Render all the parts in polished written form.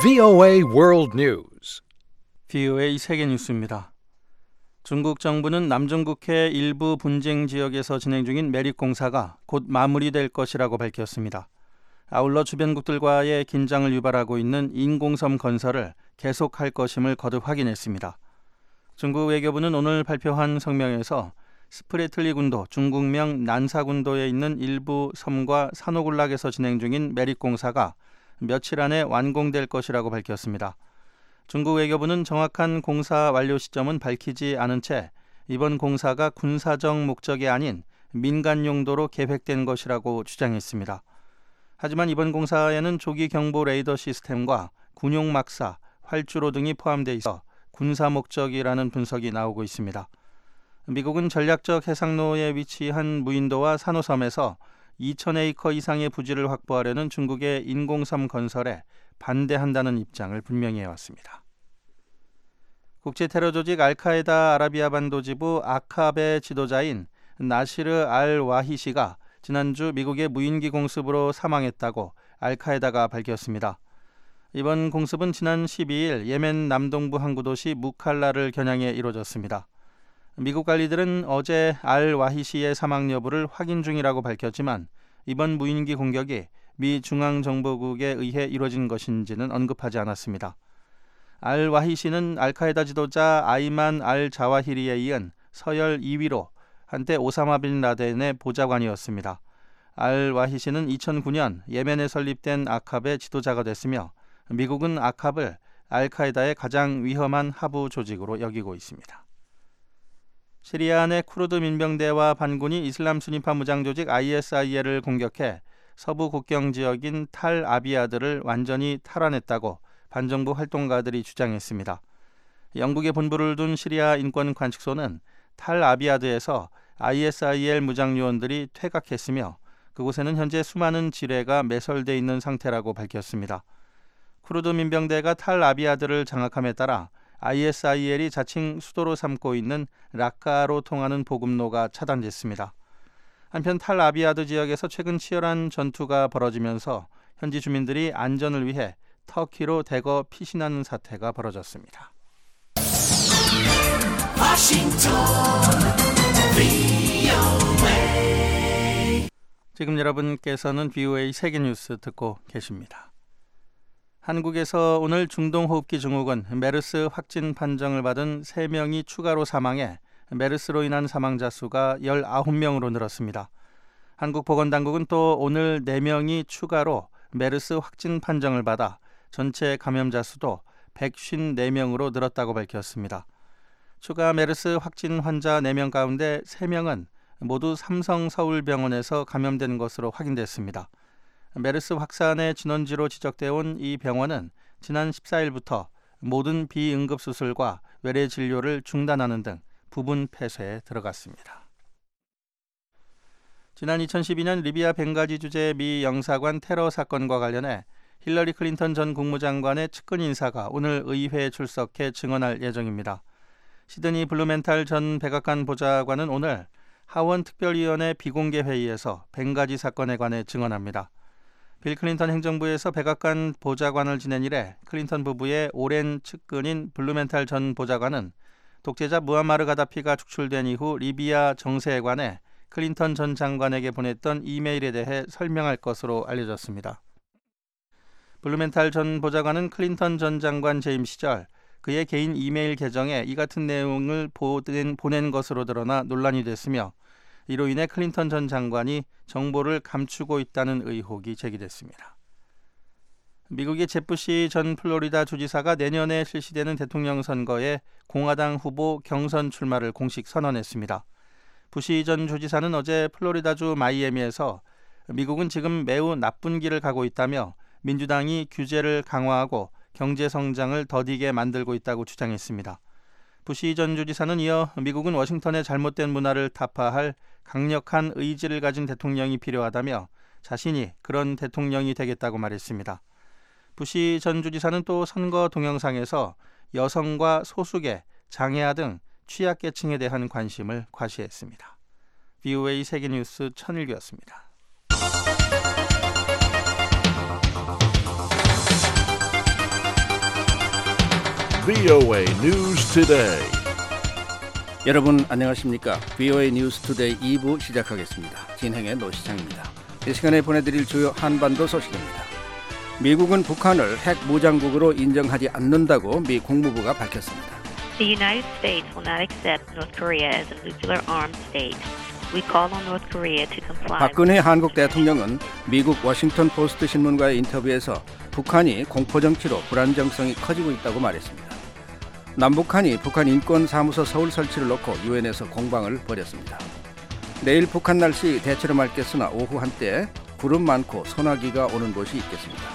VOA World News. VOA 세계 뉴스입니다. 중국 정부는 남중국해 일부 분쟁 지역에서 진행 중인 매립 공사가 곧 마무리될 것이라고 밝혔습니다. 아울러 주변국들과의 긴장을 유발하고 있는 인공섬 건설을 계속할 것임을 거듭 확인했습니다. 중국 외교부는 오늘 발표한 성명에서 스프레틀리 군도, 중국명 난사군도에 있는 일부 섬과 산호군락에서 진행 중인 매립 공사가 며칠 안에 완공될 것이라고 밝혔습니다. 중국 외교부는 정확한 공사 완료 시점은 밝히지 않은 채 이번 공사가 군사적 목적이 아닌 민간 용도로 계획된 것이라고 주장했습니다. 하지만 이번 공사에는 조기 경보 레이더 시스템과 군용 막사, 활주로 등이 포함되어 있어 군사 목적이라는 분석이 나오고 있습니다. 미국은 전략적 해상로에 위치한 무인도와 산호섬에서 2,000에이커 이상의 부지를 확보하려는 중국의 인공섬 건설에 반대한다는 입장을 분명히 해왔습니다. 국제 테러 조직 알카에다 아라비아 반도 지부 아캅의 지도자인 나시르 알 와히시가 지난주 미국의 무인기 공습으로 사망했다고 알카에다가 밝혔습니다. 이번 공습은 지난 12일 예멘 남동부 항구 도시 무칼라를 겨냥해 이루어졌습니다. 미국 관리들은 어제 알 와히시의 사망 여부를 확인 중이라고 밝혔지만 이번 무인기 공격이 미 중앙정보국에 의해 이루어진 것인지는 언급하지 않았습니다. 알 와히시는 알카에다 지도자 아이만 알 자와히리에 이은 서열 2위로 한때 오사마 빈 라덴의 보좌관이었습니다. 알 와히시는 2009년 예멘에 설립된 아캅의 지도자가 됐으며 미국은 아캅을 알카에다의 가장 위험한 하부 조직으로 여기고 있습니다. 시리아 내 쿠르드 민병대와 반군이 이슬람 순위파 무장 조직 ISIL을 공격해 서부 국경 지역인 탈 아비아드를 완전히 탈환했다고 반정부 활동가들이 주장했습니다. 영국에 본부를 둔 시리아 인권관측소는 탈 아비아드에서 ISIL 무장 요원들이 퇴각했으며 그곳에는 현재 수많은 지뢰가 매설돼 있는 상태라고 밝혔습니다. 쿠르드 민병대가 탈 아비아드를 장악함에 따라 ISIL이 자칭 수도로 삼고 있는 라카로 통하는 보급로가 차단됐습니다. 한편 탈 아비아드 지역에서 최근 치열한 전투가 벌어지면서 현지 주민들이 안전을 위해 터키로 대거 피신하는 사태가 벌어졌습니다. 지금 여러분께서는 VOA 세계뉴스 듣고 계십니다. 한국에서 오늘 중동호흡기 증후군 메르스 확진 판정을 받은 3명이 추가로 사망해 메르스로 인한 사망자 수가 19명으로 늘었습니다. 한국보건당국은 또 오늘 4명이 추가로 메르스 확진 판정을 받아 전체 감염자 수도 154명으로 늘었다고 밝혔습니다. 추가 메르스 확진 환자 4명 가운데 3명은 모두 삼성서울병원에서 감염된 것으로 확인됐습니다. 메르스 확산의 진원지로 지적되어 온 이 병원은 지난 14일부터 모든 비응급수술과 외래 진료를 중단하는 등 부분 폐쇄에 들어갔습니다. 지난 2012년 리비아 벵가지 주재 미 영사관 테러 사건과 관련해 힐러리 클린턴 전 국무장관의 측근 인사가 오늘 의회에 출석해 증언할 예정입니다. 시드니 블루멘탈 전 백악관 보좌관은 오늘 하원 특별위원회 비공개 회의에서 벵가지 사건에 관해 증언합니다. 빌 클린턴 행정부에서 백악관 보좌관을 지낸 이래 클린턴 부부의 오랜 측근인 블루멘탈 전 보좌관은 독재자 무함마르 가다피가 축출된 이후 리비아 정세에 관해 클린턴 전 장관에게 보냈던 이메일에 대해 설명할 것으로 알려졌습니다. 블루멘탈 전 보좌관은 클린턴 전 장관 재임 시절 그의 개인 이메일 계정에 이 같은 내용을 보낸 것으로 드러나 논란이 됐으며 이로 인해 클린턴 전 장관이 정보를 감추고 있다는 의혹이 제기됐습니다. 미국의 잽 부시 전 플로리다 주지사가 내년에 실시되는 대통령 선거에 공화당 후보 경선 출마를 공식 선언했습니다. 부시 전 주지사는 어제 플로리다주 마이애미에서 미국은 지금 매우 나쁜 길을 가고 있다며 민주당이 규제를 강화하고 경제 성장을 더디게 만들고 있다고 주장했습니다. 부시 전 주지사는 이어 미국은 워싱턴의 잘못된 문화를 타파할 강력한 의지를 가진 대통령이 필요하다며 자신이 그런 대통령이 되겠다고 말했습니다. 부시 전 주지사는 또 선거 동영상에서 여성과 소수계, 장애아 등 취약계층에 대한 관심을 과시했습니다. VOA 세계뉴스 천일규였습니다. VOA News Today. 여러분 안녕하십니까? VOA 뉴스 투데이 2부 시작하겠습니다. 진행의 노시창입니다. 이 시간에 보내드릴 주요 한반도 소식입니다. 미국은 북한을 핵 무장국으로 인정하지 않는다고 미 국무부가 밝혔습니다. The United States will not accept North Korea as a nuclear-armed state. We call on North Korea to comply. 박근혜 한국 대통령은 미국 워싱턴 포스트 신문과의 인터뷰에서 북한이 공포정치로 불안정성이 커지고 있다고 말했습니다. 남북한이 북한 인권사무소 서울 설치를 놓고 유엔에서 공방을 벌였습니다. 내일 북한 날씨 대체로 맑겠으나 오후 한때 구름 많고 소나기가 오는 곳이 있겠습니다.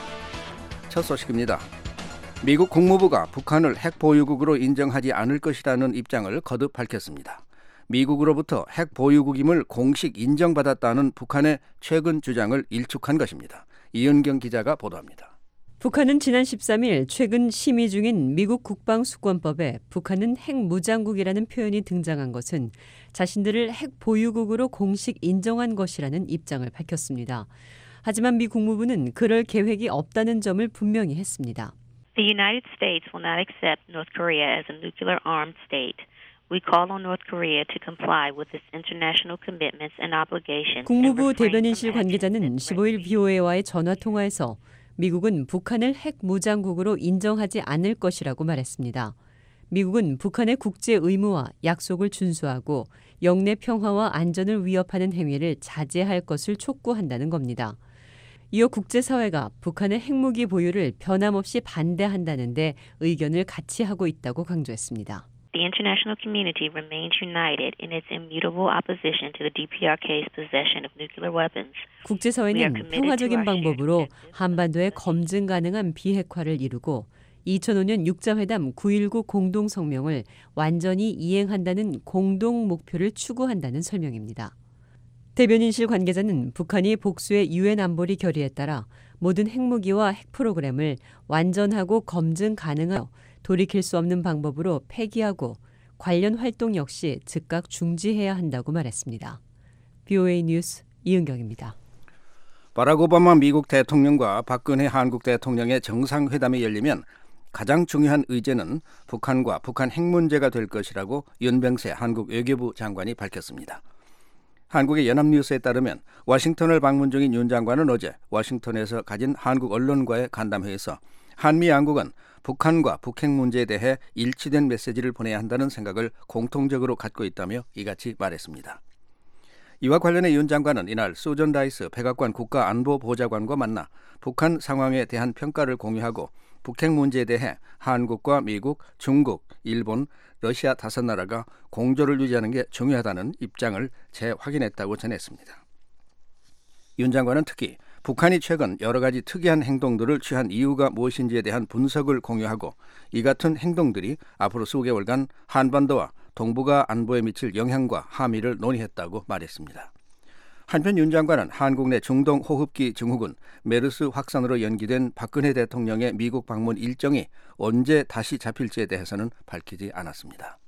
첫 소식입니다. 미국 국무부가 북한을 핵 보유국으로 인정하지 않을 것이라는 입장을 거듭 밝혔습니다. 미국으로부터 핵 보유국임을 공식 인정받았다는 북한의 최근 주장을 일축한 것입니다. 이은경 기자가 보도합니다. 북한은 지난 13일 최근 심의 중인 미국 국방수권법에 북한은 핵무장국이라는 표현이 등장한 것은 자신들을 핵 보유국으로 공식 인정한 것이라는 입장을 밝혔습니다. 하지만 미 국무부는 그럴 계획이 없다는 점을 분명히 했습니다. The United States will not accept North Korea as a nuclear-armed state. We call on North Korea to comply with its international commitments and obligations. 국무부 대변인실 관계자는 15일 VOA와의 전화 통화에서 미국은 북한을 핵 무장국으로 인정하지 않을 것이라고 말했습니다. 미국은 북한의 국제 의무와 약속을 준수하고 영내 평화와 안전을 위협하는 행위를 자제할 것을 촉구한다는 겁니다. 이어 국제사회가 북한의 핵무기 보유를 변함없이 반대한다는데 의견을 같이 하고 있다고 강조했습니다. The international community remains united in its immutable opposition to the DPRK's possession of nuclear weapons. 국제사회는 평화적인 방법으로 한반도의 검증 가능한 비핵화를 이루고 2005년 육자회담 9.19 공동성명을 완전히 이행한다는 공동 목표를 추구한다는 설명입니다. 대변인실 관계자는 북한이 복수의 유엔 안보리 결의에 따라 모든 핵무기와 핵 프로그램을 완전하고 검증 가능하여 돌이킬 수 없는 방법으로 폐기하고 관련 활동 역시 즉각 중지해야 한다고 말했습니다. VOA 뉴스 이은경입니다. 바락 오바마 미국 대통령과 박근혜 한국 대통령의 정상회담이 열리면 가장 중요한 의제는 북한과 북한 핵 문제가 될 것이라고 윤병세 한국 외교부 장관이 밝혔습니다. 한국의 연합뉴스에 따르면 워싱턴을 방문 중인 윤 장관은 어제 워싱턴에서 가진 한국 언론과의 간담회에서 한미 양국은 북한과 북핵 문제에 대해 일치된 메시지를 보내야 한다는 생각을 공통적으로 갖고 있다며 이같이 말했습니다. 이와 관련해 윤 장관은 이날 수전 라이스 백악관 국가안보보좌관과 만나 북한 상황에 대한 평가를 공유하고 북핵 문제에 대해 한국과 미국, 중국, 일본, 러시아 5나라가 공조를 유지하는 게 중요하다는 입장을 재확인했다고 전했습니다. 윤 장관은 특히 북한이 최근 여러 가지 특이한 행동들을 취한 이유가 무엇인지에 대한 분석을 공유하고 이 같은 행동들이 앞으로 수개월간 한반도와 동북아 안보에 미칠 영향과 함의를 논의했다고 말했습니다. 한편 윤 장관은 한국 내 중동 호흡기 증후군 메르스 확산으로 연기된 박근혜 대통령의 미국 방문 일정이 언제 다시 잡힐지에 대해서는 밝히지 않았습니다.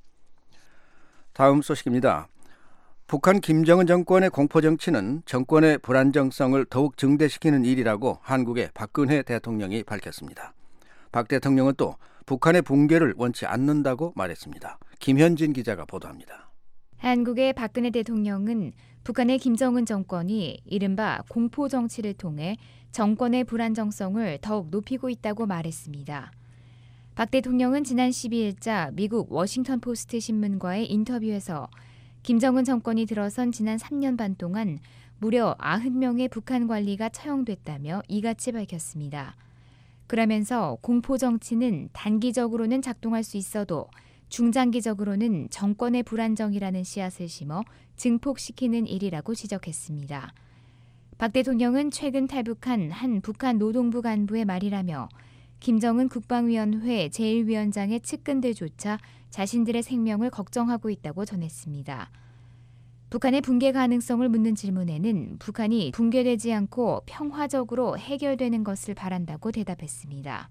다음 소식입니다. 북한 김정은 정권의 공포정치는 정권의 불안정성을 더욱 증대시키는 일이라고 한국의 박근혜 대통령이 밝혔습니다. 박 대통령은 또 북한의 붕괴를 원치 않는다고 말했습니다. 김현진 기자가 보도합니다. 한국의 박근혜 대통령은 북한의 김정은 정권이 이른바 공포정치를 통해 정권의 불안정성을 더욱 높이고 있다고 말했습니다. 박 대통령은 지난 12일자 미국 워싱턴 포스트 신문과의 인터뷰에서 김정은 정권이 들어선 지난 3년 반 동안 무려 90명의 북한 관리가 처형됐다며 이같이 밝혔습니다. 그러면서 공포정치는 단기적으로는 작동할 수 있어도 중장기적으로는 정권의 불안정이라는 씨앗을 심어 증폭시키는 일이라고 지적했습니다. 박 대통령은 최근 탈북한 한 북한 노동부 간부의 말이라며 김정은 국방위원회 제1위원장의 측근들조차 자신들의 생명을 걱정하고 있다고 전했습니다. 북한의 붕괴 가능성을 묻는 질문에는 북한이 붕괴되지 않고 평화적으로 해결되는 것을 바란다고 대답했습니다.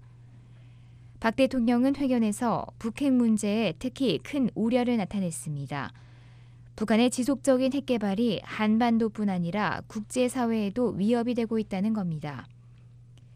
박 대통령은 회견에서 북핵 문제에 특히 큰 우려를 나타냈습니다. 북한의 지속적인 핵 개발이 한반도뿐 아니라 국제사회에도 위협이 되고 있다는 겁니다.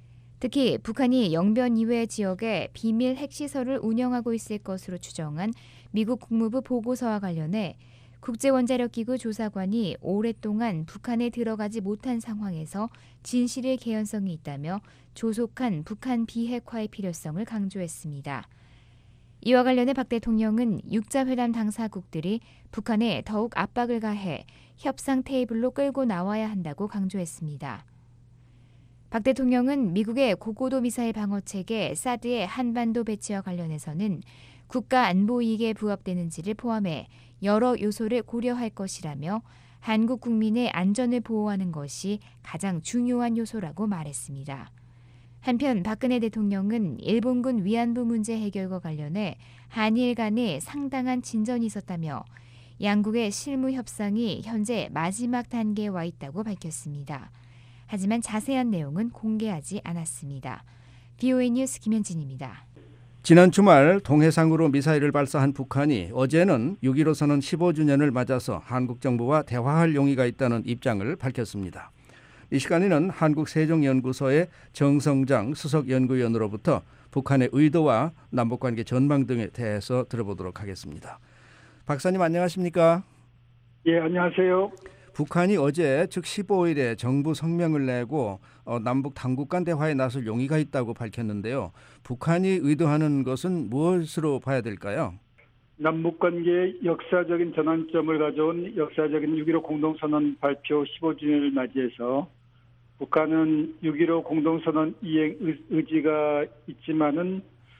특히 북한이 영변 이외 지역에 비밀 핵시설을 운영하고 있을 것으로 추정한 미국 국무부 보고서와 관련해 국제원자력기구 조사관이 오랫동안 북한에 들어가지 못한 상황에서 진실의 개연성이 있다며 조속한 북한 비핵화의 필요성을 강조했습니다. 이와 관련해 박 대통령은 6자 회담 당사국들이 북한에 더욱 압박을 가해 협상 테이블로 끌고 나와야 한다고 강조했습니다. 박 대통령은 미국의 고고도 미사일 방어체계 사드의 한반도 배치와 관련해서는 국가 안보 이익에 부합되는지를 포함해 여러 요소를 고려할 것이라며 한국 국민의 안전을 보호하는 것이 가장 중요한 요소라고 말했습니다. 한편 박근혜 대통령은 일본군 위안부 문제 해결과 관련해 한일 간에 상당한 진전이 있었다며 양국의 실무 협상이 현재 마지막 단계에 와 있다고 밝혔습니다. 하지만 자세한 내용은 공개하지 않았습니다. VOA 뉴스 김현진입니다. 지난 주말 동해상으로 미사일을 발사한 북한이 어제는 6.15 선언 15주년을 맞아서 한국 정부와 대화할 용의가 있다는 입장을 밝혔습니다. 이 시간에는 한국세종연구소의 정성장 수석연구위원으로부터 북한의 의도와 남북관계 전망 등에 대해서 들어보도록 하겠습니다. 박사님 안녕하십니까? 예, 안녕하세요. 북한이 어제 즉 15일에 정부 성명을 내고 남북 당국 간 대화에 나설 용의가 있다고 밝혔는데요. 북한이 의도하는 것은 무엇으로 봐야 될까요? 남북관계의 역사적인 전환점을 가져온 역사적인 6.15 공동선언 발표 15주년을 맞이해서 북한은 6.15 공동선언 이행 의지가 있지만은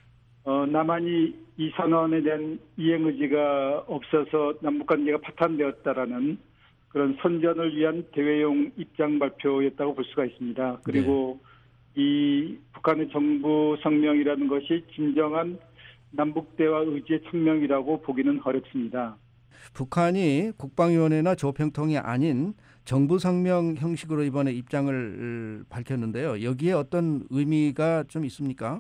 남한이 이 선언에 대한 이행 의지가 없어서 남북관계가 파탄되었다라는 그런 선전을 위한 대외용 입장 발표였다고 볼 수가 있습니다. 그리고 이 북한의 정부 성명이라는 것이 진정한 남북대화 의지의 천명이라고 보기는 어렵습니다. 북한이 국방위원회나 조평통이 아닌 정부 성명 형식으로 이번에 입장을 밝혔는데요. 여기에 어떤 의미가 좀 있습니까?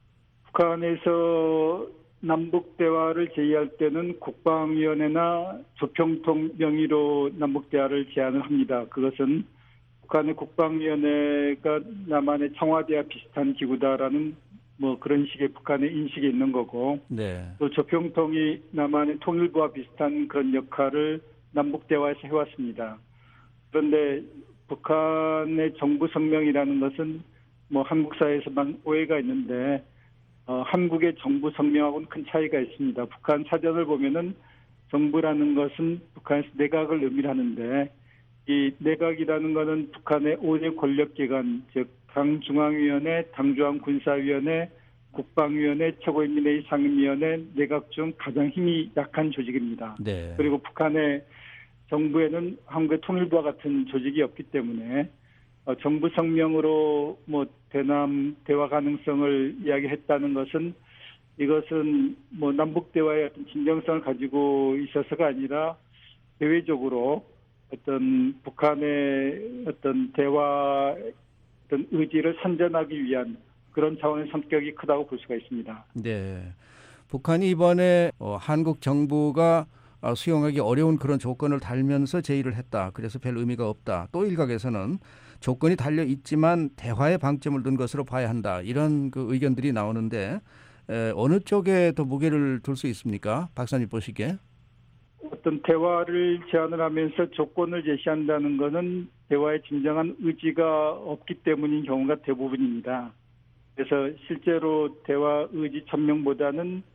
북한에서 남북대화를 제의할 때는 국방위원회나 조평통 명의로 남북대화를 제안을 합니다. 그것은 북한의 국방위원회가 남한의 청와대와 비슷한 기구다라는 그런 식의 북한의 인식이 있는 거고, 또 조평통이 남한의 통일부와 비슷한 그런 역할을 남북대화에서 해왔습니다. 그런데 북한의 정부 성명이라는 것은 한국 사회에서만 오해가 있는데 한국의 정부 성명하고는 큰 차이가 있습니다. 북한 사전을 보면은 정부라는 것은 북한에서 내각을 의미하는데 이 내각이라는 것은 북한의 5대 권력기관, 즉 당중앙위원회, 당중앙군사위원회, 국방위원회, 최고인민회의 상임위원회, 내각 중 가장 힘이 약한 조직입니다. 그리고 북한의 정부에는 한국의 통일부와 같은 조직이 없기 때문에 정부 성명으로 대남 대화 가능성을 이야기했다는 것은 이것은 남북 대화의 어떤 진정성을 가지고 있어서가 아니라 대외적으로 어떤 북한의 어떤 대화 어떤 의지를 선전하기 위한 그런 차원의 성격이 크다고 볼 수가 있습니다. 네, 북한이 이번에 한국 정부가 수용하기 어려운 그런 조건을 달면서 제의를 했다. 그래서 별 의미가 없다. 또 일각에서는 조건이 달려 있지만 대화에 방점을 둔 것으로 봐야 한다. 이런 그 의견들이 나오는데 어느 쪽에 더 무게를 둘 수 있습니까? 박사님 보시기에. 어떤 대화를 제안을 하면서 조건을 제시한다는 것은 대화에 진정한 의지가 없기 때문인 경우가 대부분입니다. 그래서 실제로 대화 의지 천명보다는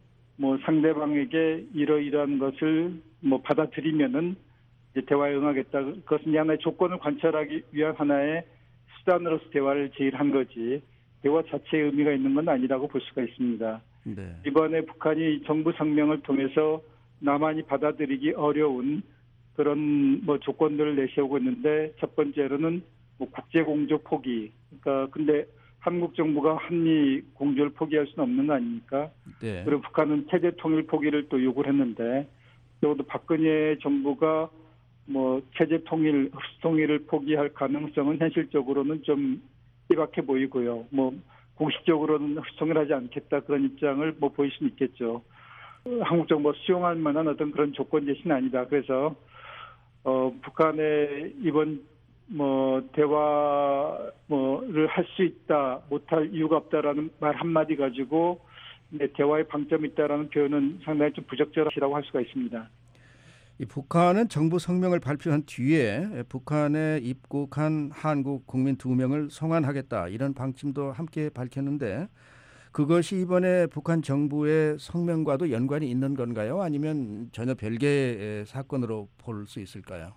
상대방에게 이러이러한 것을 받아들이면은 이제 대화에 응하겠다. 그것은 하나의 조건을 관철하기 위한 하나의 수단으로서 대화를 제의한 거지 대화 자체의 의미가 있는 건 아니라고 볼 수가 있습니다. 이번에 북한이 정부 성명을 통해서 남한이 받아들이기 어려운 그런 조건들을 내세우고 있는데 첫 번째로는 국제공조 포기. 그러니까 근데 한국 정부가 한미 공조를 포기할 수는 없는 거 아닙니까? 그리고 북한은 체제 통일 포기를 또 요구를 했는데 적어도 박근혜 정부가 체제 통일, 흡수 통일을 포기할 가능성은 현실적으로는 좀 희박해 보이고요. 공식적으로는 흡수 통일하지 않겠다 그런 입장을 보일 수는 있겠죠. 한국 정부가 수용할 만한 어떤 그런 조건 제시는 아니다. 그래서 북한의 이번 대화 할 수 있다, 못할 이유가 없다라는 말 한마디 가지고 대화의 방점이 있다라는 표현은 상당히 좀 부적절하시라고 할 수가 있습니다. 이 북한은 정부 성명을 발표한 뒤에 북한에 입국한 한국 국민 2명을 송환하겠다 이런 방침도 함께 밝혔는데 그것이 이번에 북한 정부의 성명과도 연관이 있는 건가요? 아니면 전혀 별개의 사건으로 볼 수 있을까요?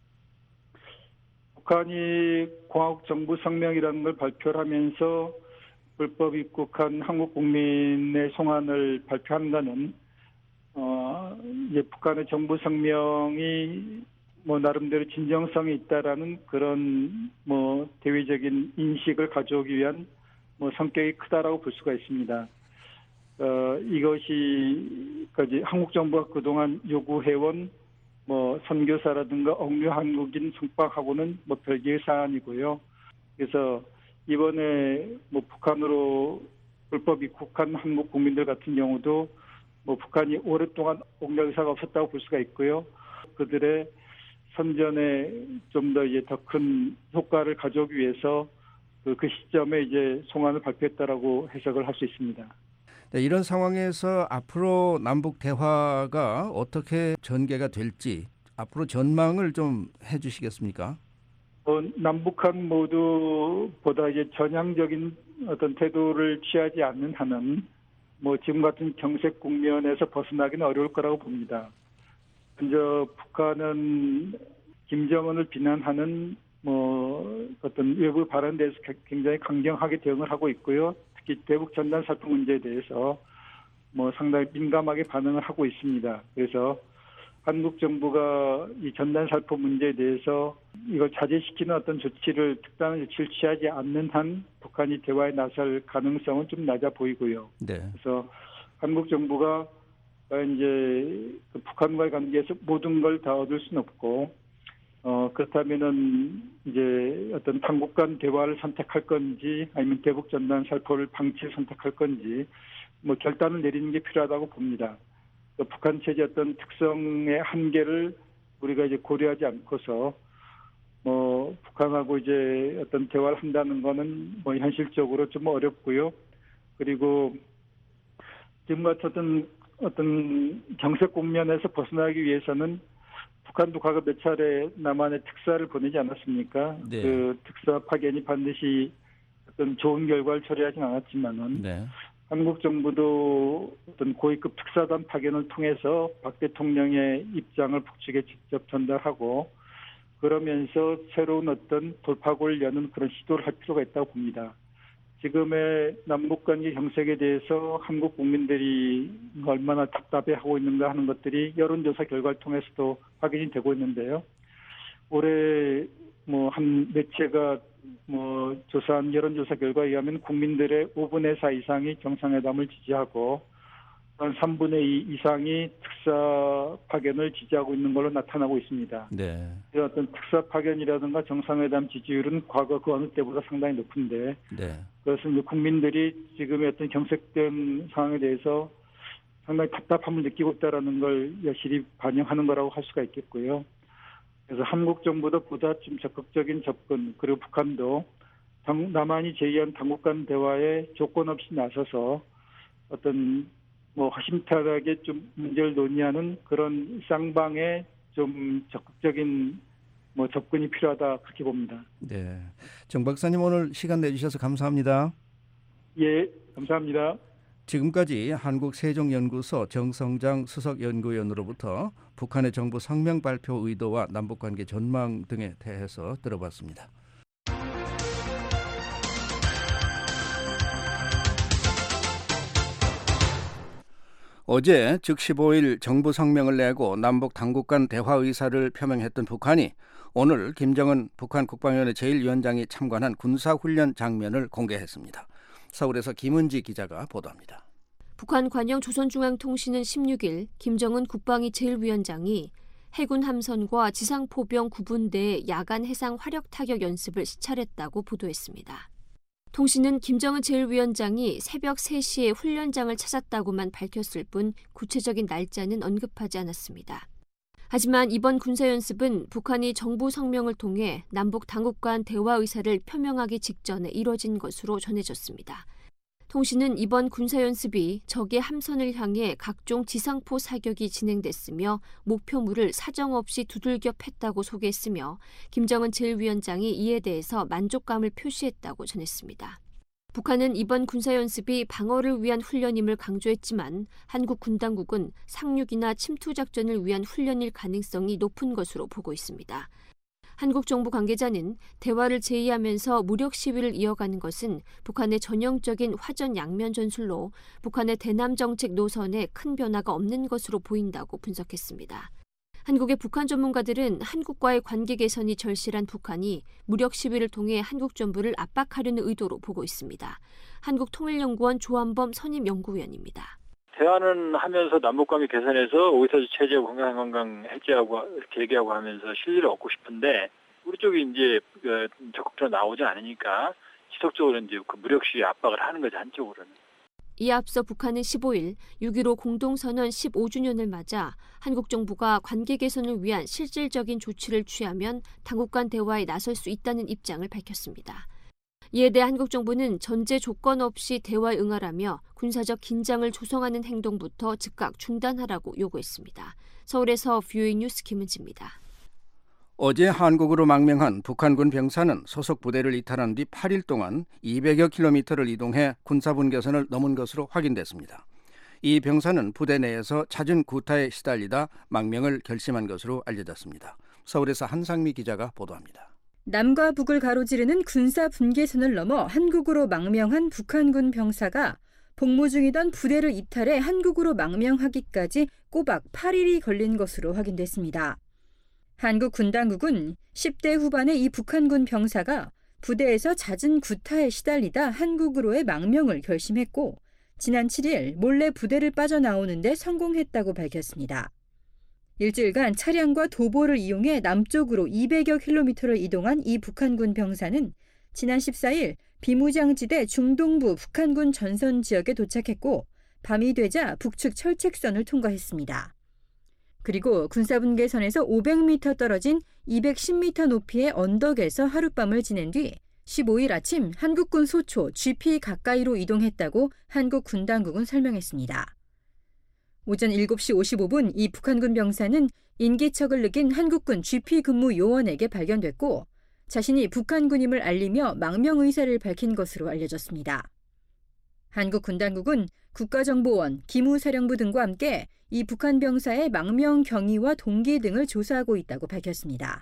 북한이 공화국 정부 성명이라는 걸 발표를 하면서 불법 입국한 한국 국민의 송환을 발표한 것은 이제 북한의 정부 성명이 나름대로 진정성이 있다라는 그런 대외적인 인식을 가져오기 위한 성격이 크다라고 볼 수가 있습니다. 이것이 한국 정부가 그동안 요구해온 선교사라든가 억류 한국인 송방하고는 별개의 사안이고요. 그래서 이번에 북한으로 불법 입국한 한국 국민들 같은 경우도 북한이 오랫동안 옥략 의사가 없었다고 볼 수가 있고요. 그들의 선전에 좀 더 큰 효과를 가져오기 위해서 그 시점에 이제 송환을 발표했다라고 해석을 할 수 있습니다. 네, 이런 상황에서 앞으로 남북 대화가 어떻게 전개가 될지 앞으로 전망을 좀 해주시겠습니까? 남북한 모두 보다 이제 전향적인 어떤 태도를 취하지 않는 한은 지금 같은 경색 국면에서 벗어나기는 어려울 거라고 봅니다. 먼저 북한은 김정은을 비난하는 어떤 외부 발언에 대해서 굉장히 강경하게 대응을 하고 있고요. 특히 대북 전단 살포 문제에 대해서 상당히 민감하게 반응을 하고 있습니다. 그래서 한국 정부가 이 전단 살포 문제에 대해서 이걸 자제시키는 어떤 특단의 조치를 취하지 않는 한 북한이 대화에 나설 가능성은 좀 낮아 보이고요. 네. 그래서 한국 정부가 이제 북한과의 관계에서 모든 걸 다 얻을 수는 없고 그렇다면은 이제 어떤 당국 간 대화를 선택할 건지 아니면 대북 전단 살포를 방치를 선택할 건지 결단을 내리는 게 필요하다고 봅니다. 북한 체제 어떤 특성의 한계를 우리가 이제 고려하지 않고서 북한하고 이제 어떤 대화를 한다는 거는 현실적으로 좀 어렵고요. 그리고 지금 같은 어떤 경색 국면에서 벗어나기 위해서는 북한도 과거 몇 차례 남한에 특사를 보내지 않았습니까? 네. 그 특사 파견이 반드시 어떤 좋은 결과를 초래하진 않았지만은 네. 한국 정부도 어떤 고위급 특사단 파견을 통해서 박 대통령의 입장을 북측에 직접 전달하고 그러면서 새로운 어떤 돌파구를 여는 그런 시도를 할 필요가 있다고 봅니다. 지금의 남북관계 형색에 대해서 한국 국민들이 얼마나 답답해하고 있는가 하는 것들이 여론조사 결과를 통해서도 확인이 되고 있는데요. 올해 한 매체가 조사한 여론조사 결과에 의하면 국민들의 5분의 4 이상이 정상회담을 지지하고 한 3분의 2 이상이 특사 파견을 지지하고 있는 걸로 나타나고 있습니다. 네. 어떤 특사 파견이라든가 정상회담 지지율은 과거 그 어느 때보다 상당히 높은데 네. 그것은 국민들이 지금의 어떤 경색된 상황에 대해서 상당히 답답함을 느끼고 있다는 걸 여실히 반영하는 거라고 할 수가 있겠고요. 그래서 한국 정부도 보다 좀 적극적인 접근 그리고 북한도 남한이 제의한 당국 간 대화에 조건 없이 나서서 어떤 허심탄회하게 좀 문제를 논의하는 그런 쌍방의 좀 적극적인 접근이 필요하다 그렇게 봅니다. 네, 정 박사님 오늘 시간 내주셔서 감사합니다. 예, 감사합니다. 지금까지 한국세종연구소 정성장 수석연구위원으로부터 북한의 정부 성명 발표 의도와 남북관계 전망 등에 대해서 들어봤습니다. 어제 즉 15일 정부 성명을 내고 남북 당국 간 대화 의사를 표명했던 북한이 오늘 김정은 북한 국방위원회 제1위원장이 참관한 군사훈련 장면을 공개했습니다. 서울에서 김은지 기자가 보도합니다. 북한 관영 조선중앙통신은 16일 김정은 국방위 제1위원장이 해군 함선과 지상포병 9분대의 야간 해상 화력 타격 연습을 시찰했다고 보도했습니다. 통신은 김정은 제1위원장이 새벽 3시에 훈련장을 찾았다고만 밝혔을 뿐 구체적인 날짜는 언급하지 않았습니다. 하지만 이번 군사연습은 북한이 정부 성명을 통해 남북 당국 간 대화 의사를 표명하기 직전에 이뤄진 것으로 전해졌습니다. 통신은 이번 군사연습이 적의 함선을 향해 각종 지상포 사격이 진행됐으며 목표물을 사정없이 두들겨 팼다고 소개했으며 김정은 제1위원장이 이에 대해서 만족감을 표시했다고 전했습니다. 북한은 이번 군사연습이 방어를 위한 훈련임을 강조했지만 한국 군 당국은 상륙이나 침투 작전을 위한 훈련일 가능성이 높은 것으로 보고 있습니다. 한국 정부 관계자는 대화를 제의하면서 무력 시위를 이어가는 것은 북한의 전형적인 화전 양면 전술로 북한의 대남 정책 노선에 큰 변화가 없는 것으로 보인다고 분석했습니다. 한국의 북한 전문가들은 한국과의 관계 개선이 절실한 북한이 무력 시위를 통해 한국 정부를 압박하려는 의도로 보고 있습니다. 한국통일연구원 조한범 선임연구위원입니다. 대화는 하면서 남북관계 개선해서 오이사주 체제 건강 해제하고 이렇게 얘기하고 하면서 실리를 얻고 싶은데 우리 쪽이 이제 적극적으로 나오지 않으니까 지속적으로 이제 그 무력 시위 압박을 하는 거죠, 한쪽으로는. 이에 앞서 북한은 15일 6.15 공동선언 15주년을 맞아 한국 정부가 관계 개선을 위한 실질적인 조치를 취하면 당국 간 대화에 나설 수 있다는 입장을 밝혔습니다. 이에 대해 한국 정부는 전제 조건 없이 대화에 응하라며 군사적 긴장을 조성하는 행동부터 즉각 중단하라고 요구했습니다. 서울에서 VOA 뉴스 김은지입니다. 어제 한국으로 망명한 북한군 병사는 소속 부대를 이탈한 뒤 8일 동안 200여 킬로미터를 이동해 군사분계선을 넘은 것으로 확인됐습니다. 이 병사는 부대 내에서 잦은 구타에 시달리다 망명을 결심한 것으로 알려졌습니다. 서울에서 한상미 기자가 보도합니다. 남과 북을 가로지르는 군사 분계선을 넘어 한국으로 망명한 북한군 병사가 복무 중이던 부대를 이탈해 한국으로 망명하기까지 꼬박 8일이 걸린 것으로 확인됐습니다. 한국 군 당국은 10대 후반의 이 북한군 병사가 부대에서 잦은 구타에 시달리다 한국으로의 망명을 결심했고 지난 7일 몰래 부대를 빠져나오는 데 성공했다고 밝혔습니다. 일주일간 차량과 도보를 이용해 남쪽으로 200여 킬로미터를 이동한 이 북한군 병사는 지난 14일 비무장지대 중동부 북한군 전선 지역에 도착했고 밤이 되자 북측 철책선을 통과했습니다. 그리고 군사분계선에서 500m 떨어진 210m 높이의 언덕에서 하룻밤을 지낸 뒤 15일 아침 한국군 소초 GP 가까이로 이동했다고 한국 군 당국은 설명했습니다. 오전 7시 55분 이 북한군 병사는 인기척을 느낀 한국군 GP 근무 요원에게 발견됐고 자신이 북한군임을 알리며 망명 의사를 밝힌 것으로 알려졌습니다. 한국 군 당국은 국가정보원, 기무사령부 등과 함께 이 북한 병사의 망명 경위와 동기 등을 조사하고 있다고 밝혔습니다.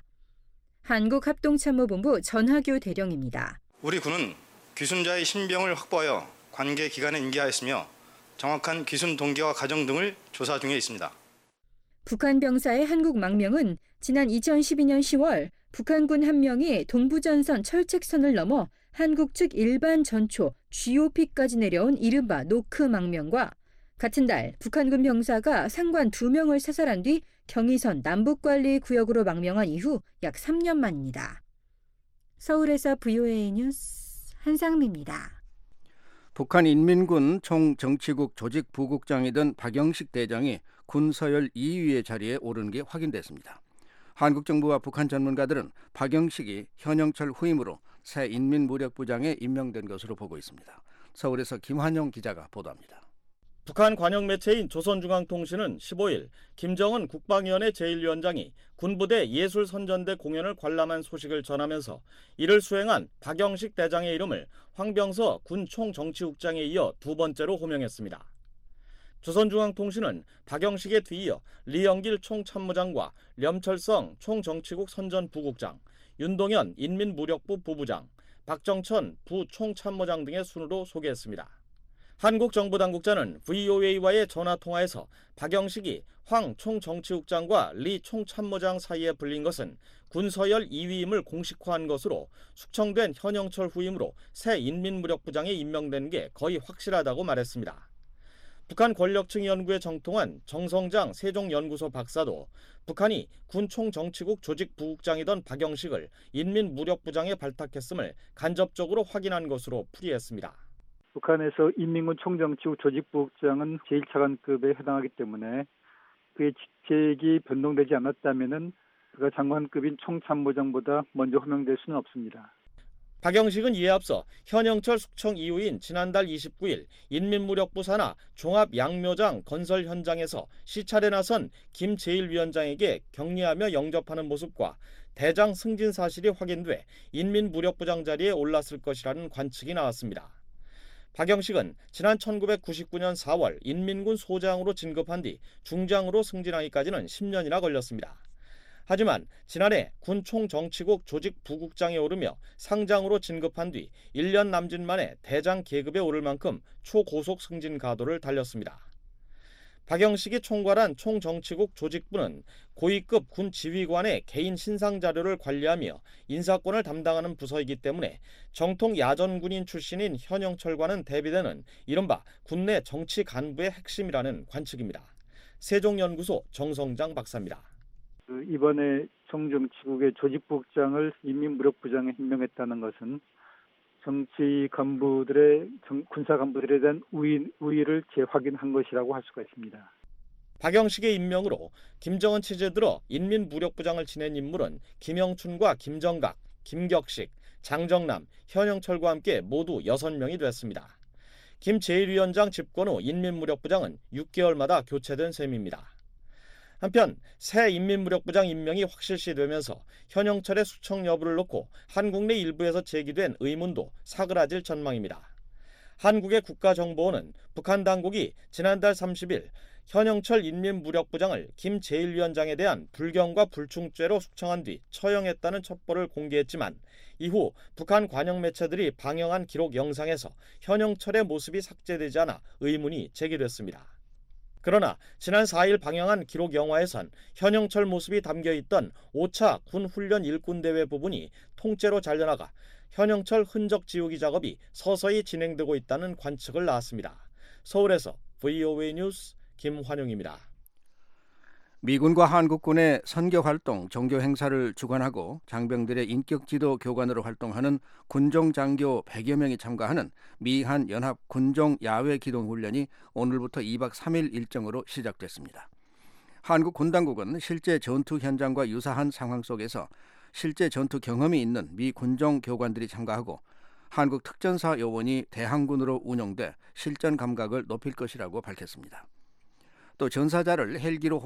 한국합동참모본부 전하교 대령입니다. 우리 군은 귀순자의 신병을 확보하여 관계 기간에 인계하였으며 정확한 귀순 동기와 가정 등을 조사 중에 있습니다. 북한 병사의 한국 망명은 지난 2012년 10월 북한군 한 명이 동부전선 철책선을 넘어 한국 측 일반 전초 GOP까지 내려온 이른바 노크 망명과 같은 달 북한군 병사가 상관 2명을 사살한 뒤 경의선 남북관리구역으로 망명한 이후 약 3년 만입니다. 서울에서 VOA 뉴스 한상미입니다. 북한 인민군 총정치국 조직부국장이던 박영식 대장이 군 서열 2위의 자리에 오른 게 확인됐습니다. 한국 정부와 북한 전문가들은 박영식이 현영철 후임으로 새 인민무력부장에 임명된 것으로 보고 있습니다. 서울에서 김환영 기자가 보도합니다. 북한 관영 매체인 조선중앙통신은 15일 김정은 국방위원회 제1위원장이 군부대 예술선전대 공연을 관람한 소식을 전하면서 이를 수행한 박영식 대장의 이름을 황병서 군 총정치국장에 이어 두 번째로 호명했습니다. 조선중앙통신은 박영식에 뒤이어 리영길 총참모장과 렴철성 총정치국 선전부국장, 윤동현 인민무력부 부부장, 박정천 부총참모장 등의 순으로 소개했습니다. 한국 정부 당국자는 VOA와의 전화통화에서 박영식이 황 총정치국장과 리 총참모장 사이에 불린 것은 군서열 2위임을 공식화한 것으로 숙청된 현영철 후임으로 새 인민무력부장에 임명된 게 거의 확실하다고 말했습니다. 북한 권력층 연구에 정통한 정성장 세종연구소 박사도 북한이 군 총정치국 조직부국장이던 박영식을 인민무력부장에 발탁했음을 간접적으로 확인한 것으로 풀이했습니다. 북한에서 인민군 총정치국 조직부국장은 제1차관급에 해당하기 때문에 그의 직책이 변동되지 않았다면은 그가 장관급인 총참모장보다 먼저 호명될 수는 없습니다. 박영식은 이에 앞서 현영철 숙청 이후인 지난달 29일 인민무력부 산하 종합양묘장 건설 현장에서 시찰에 나선 김 제1위원장에게 격려하며 영접하는 모습과 대장 승진 사실이 확인돼 인민무력부장 자리에 올랐을 것이라는 관측이 나왔습니다. 박영식은 지난 1999년 4월 인민군 소장으로 진급한 뒤 중장으로 승진하기까지는 10년이나 걸렸습니다. 하지만 지난해 군 총정치국 조직 부국장에 오르며 상장으로 진급한 뒤 1년 남짓 만에 대장 계급에 오를 만큼 초고속 승진 가도를 달렸습니다. 박영식이 총괄한 총정치국 조직부는 고위급 군 지휘관의 개인 신상 자료를 관리하며 인사권을 담당하는 부서이기 때문에 정통 야전군인 출신인 현영철과는 대비되는 이른바 군내 정치 간부의 핵심이라는 관측입니다. 세종연구소 정성장 박사입니다. 이번에 총정치국의 조직부국장을 인민무력부장에 임명했다는 것은 정치 간부들의 군사 간부들에 대한 우위를 재확인한 것이라고 할 수가 있습니다. 박영식의 임명으로 김정은 체제 들어 인민무력부장을 지낸 인물은 김영춘과 김정각, 김격식, 장정남, 현영철과 함께 모두 6명이 됐습니다. 김 제1위원장 집권 후 인민무력부장은 6개월마다 교체된 셈입니다. 한편 새 인민무력부장 임명이 확실시되면서 현영철의 숙청 여부를 놓고 한국 내 일부에서 제기된 의문도 사그라질 전망입니다. 한국의 국가정보원은 북한 당국이 지난달 30일 현영철 인민무력부장을 김 제1위원장에 대한 불경과 불충죄로 숙청한 뒤 처형했다는 첩보를 공개했지만 이후 북한 관영 매체들이 방영한 기록 영상에서 현영철의 모습이 삭제되지 않아 의문이 제기됐습니다. 그러나 지난 4일 방영한 기록 영화에선 현영철 모습이 담겨있던 5차 군훈련 일꾼대회 부분이 통째로 잘려나가 현영철 흔적 지우기 작업이 서서히 진행되고 있다는 관측을 낳았습니다. 서울에서 VOA 뉴스 김환용입니다. 미군과 한국군의 선교활동, 종교행사를 주관하고 장병들의 인격지도 교관으로 활동하는 군종장교 100여 명이 참가하는 미한 연합 군종 야외 기동훈련이 오늘부터 2박 3일 일정으로 시작됐습니다. 한국 군 당국은 실제 전투 현장과 유사한 상황 속에서 실제 전투 경험이 있는 미 군종 교관들이 참가하고 한국 특전사 요원이 대항군으로 운용돼 실전 감각을 높일 것이라고 밝혔습니다. 또 전사자를 헬기로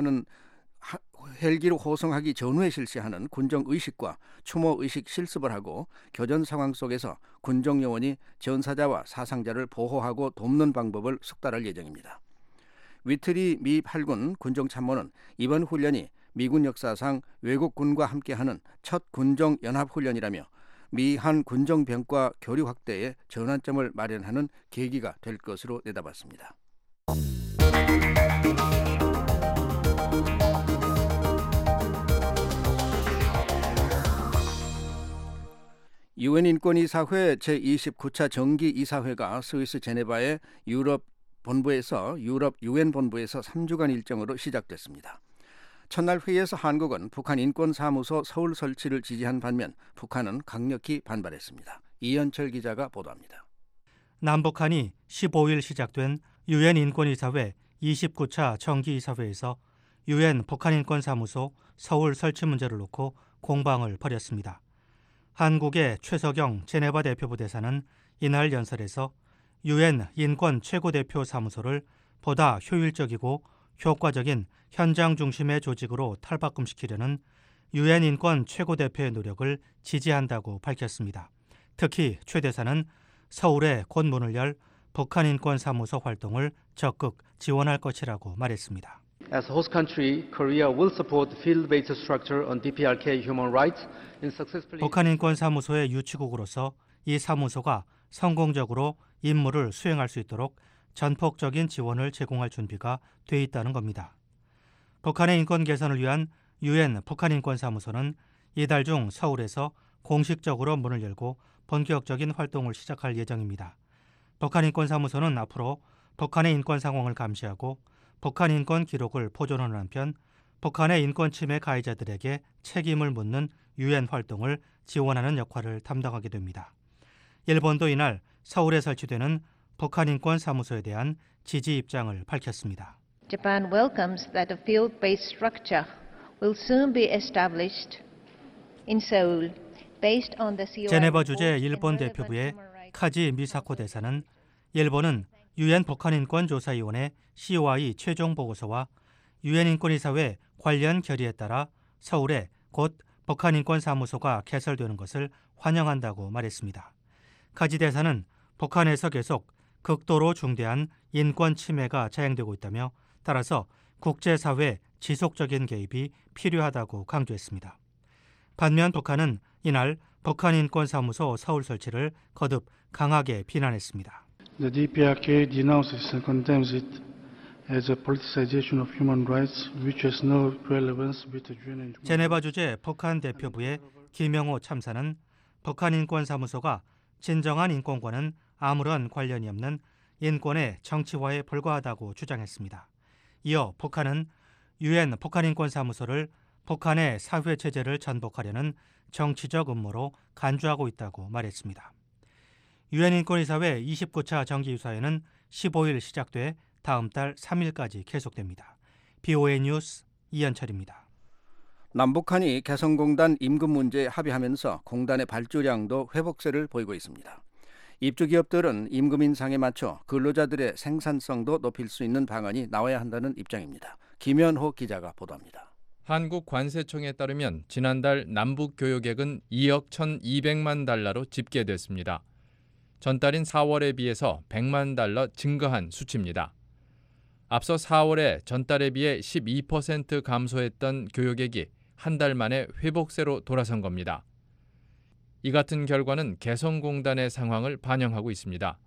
호송하기 전후에 실시하는 군정의식과 추모의식 실습을 하고 교전 상황 속에서 군정 요원이 전사자와 사상자를 보호하고 돕는 방법을 숙달할 예정입니다. 위트리 미 8군 군정참모는 이번 훈련이 미군 역사상 외국군과 함께하는 첫 군정연합훈련이라며 미한 군정병과 교류 확대에 전환점을 마련하는 계기가 될 것으로 내다봤습니다. 유엔 인권이사회 제29차 정기이사회가 스위스 제네바의 유럽 유엔 본부에서 3주간 일정으로 시작됐습니다. 첫날 회의에서 한국은 북한 인권사무소 서울 설치를 지지한 반면 북한은 강력히 반발했습니다. 이현철 기자가 보도합니다. 남북한이 15일 시작된 유엔 인권이사회 29차 정기이사회에서 유엔 북한인권사무소 서울 설치 문제를 놓고 공방을 벌였습니다. 한국의 최석영 제네바 대표부 대사는 이날 연설에서 유엔 인권 최고대표 사무소를 보다 효율적이고 효과적인 현장 중심의 조직으로 탈바꿈시키려는 유엔 인권 최고대표의 노력을 지지한다고 밝혔습니다. 특히 최 대사는 서울에 곧 문을 열 북한인권사무소 활동을 적극 지원할 것이라고 말했습니다. As host country, Korea will support field-based structure on DPRK human rights in successfully. 북한인권사무소의 유치국으로서 이 사무소가 성공적으로 임무를 수행할 수 있도록 전폭적인 지원을 제공할 준비가 돼 있다는 겁니다. 북한의 인권 개선을 위한 유엔 북한인권사무소는 이달 중 서울에서 공식적으로 문을 열고 본격적인 활동을 시작할 예정입니다. 북한인권사무소는 앞으로 북한의 인권 상황을 감시하고 북한 인권 기록을 보존하는 한편 북한의 인권 침해 가해자들에게 책임을 묻는 유엔 활동을 지원하는 역할을 담당하게 됩니다. 일본도 이날 서울에 설치되는 북한인권사무소에 대한 지지 입장을 밝혔습니다. Japan welcomes that a field-based structure will soon be established in Seoul based on the COI. 제네바 주재 일본 대표부의 카지 미사코 대사는 일본은 유엔 북한인권조사위원회 COI 최종 보고서와 유엔 인권이사회 관련 결의에 따라 서울에 곧 북한인권사무소가 개설되는 것을 환영한다고 말했습니다. 카지 대사는 북한에서 계속 극도로 중대한 인권 침해가 자행되고 있다며 따라서 국제사회 지속적인 개입이 필요하다고 강조했습니다. 반면 북한은 이날 북한인권사무소 서울 설치를 거듭 강하게 비난했습니다. The DPRK denounces and condemns it as a politicization of human rights, which has no relevance with the UN. 제네바 주재 북한 대표부의 김영호 참사는 북한인권사무소가 진정한 인권과는 아무런 관련이 없는 인권의 정치화에 불과하다고 주장했습니다. 이어 북한은 유엔 북한인권사무소를 북한의 사회체제를 전복하려는 정치적 음모로 간주하고 있다고 말했습니다. 유엔 인권이사회 29차 정기유사회는 15일 시작돼 다음 달 3일까지 계속됩니다. BOA 뉴스 이현철입니다. 남북한이 개성공단 임금 문제에 합의하면서 공단의 발주량도 회복세를 보이고 있습니다. 입주기업들은 임금 인상에 맞춰 근로자들의 생산성도 높일 수 있는 방안이 나와야 한다는 입장입니다. 김현호 기자가 보도합니다. 한국관세청에 따르면 지난달 남북교역액은 2억 1,200만 달러로 집계됐습니다. 전달인 4월에 비해서 100만 달러 증가한 수치입니다. 앞서 4월에 전달에 비해 12% 감소했던 교역액이 한 달 만에 회복세로 돌아선 겁니다. 이 같은 결과는 개성공단의 상황을 반영하고 있습니다.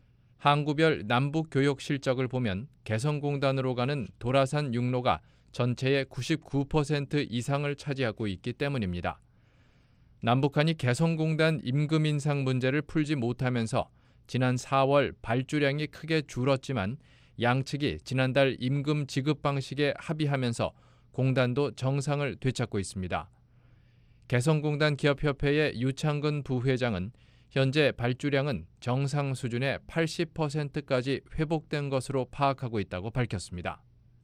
항구별 남북교역 실적을 보면 개성공단으로 가는 도라산 육로가 전체의 99% 이상을 차지하고 있기 때문입니다. 남북한이 개성공단 임금 인상 문제를 풀지 못하면서 지난 4월 발주량이 크게 줄었지만 양측이 지난달 임금 지급 방식에 합의하면서 공단도 정상을 되찾고 있습니다. 개성공단 기업협회의 유창근 부회장은 현재 발주량은 정상 수준의 80%까지 회복된 것으로 파악하고 있다고 밝혔습니다.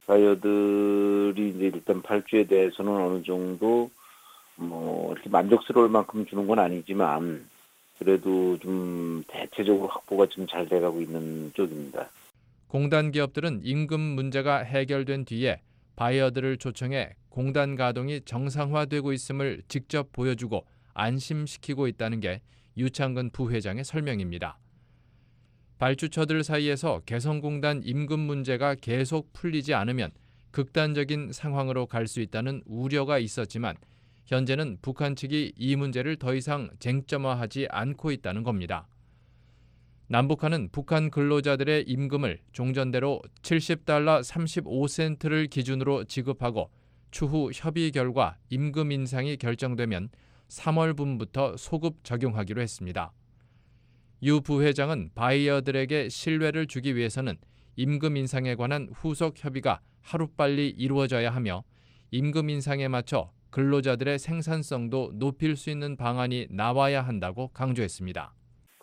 바이어들이 이제 일단 발주에 대해서는 어느 정도 이렇게 만족스러울 만큼 주는 건 아니지만 그래도 좀 대체적으로 확보가 좀 잘 돼가고 있는 쪽입니다. 공단 기업들은 임금 문제가 해결된 뒤에 바이어들을 초청해 공단 가동이 정상화되고 있음을 직접 보여주고 안심시키고 있다는 게 유창근 부회장의 설명입니다. 발주처들 사이에서 개성공단 임금 문제가 계속 풀리지 않으면 극단적인 상황으로 갈 수 있다는 우려가 있었지만 현재는 북한 측이 이 문제를 더 이상 쟁점화하지 않고 있다는 겁니다. 남북한은 북한 근로자들의 임금을 종전대로 $70 35센트를 기준으로 지급하고 추후 협의 결과 임금 인상이 결정되면 3월분부터 소급 적용하기로 했습니다. 유 부회장은 바이어들에게 신뢰를 주기 위해서는 임금 인상에 관한 후속 협의가 하루빨리 이루어져야 하며 임금 인상에 맞춰 근로자들의 생산성도 높일 수 있는 방안이 나와야 한다고 강조했습니다.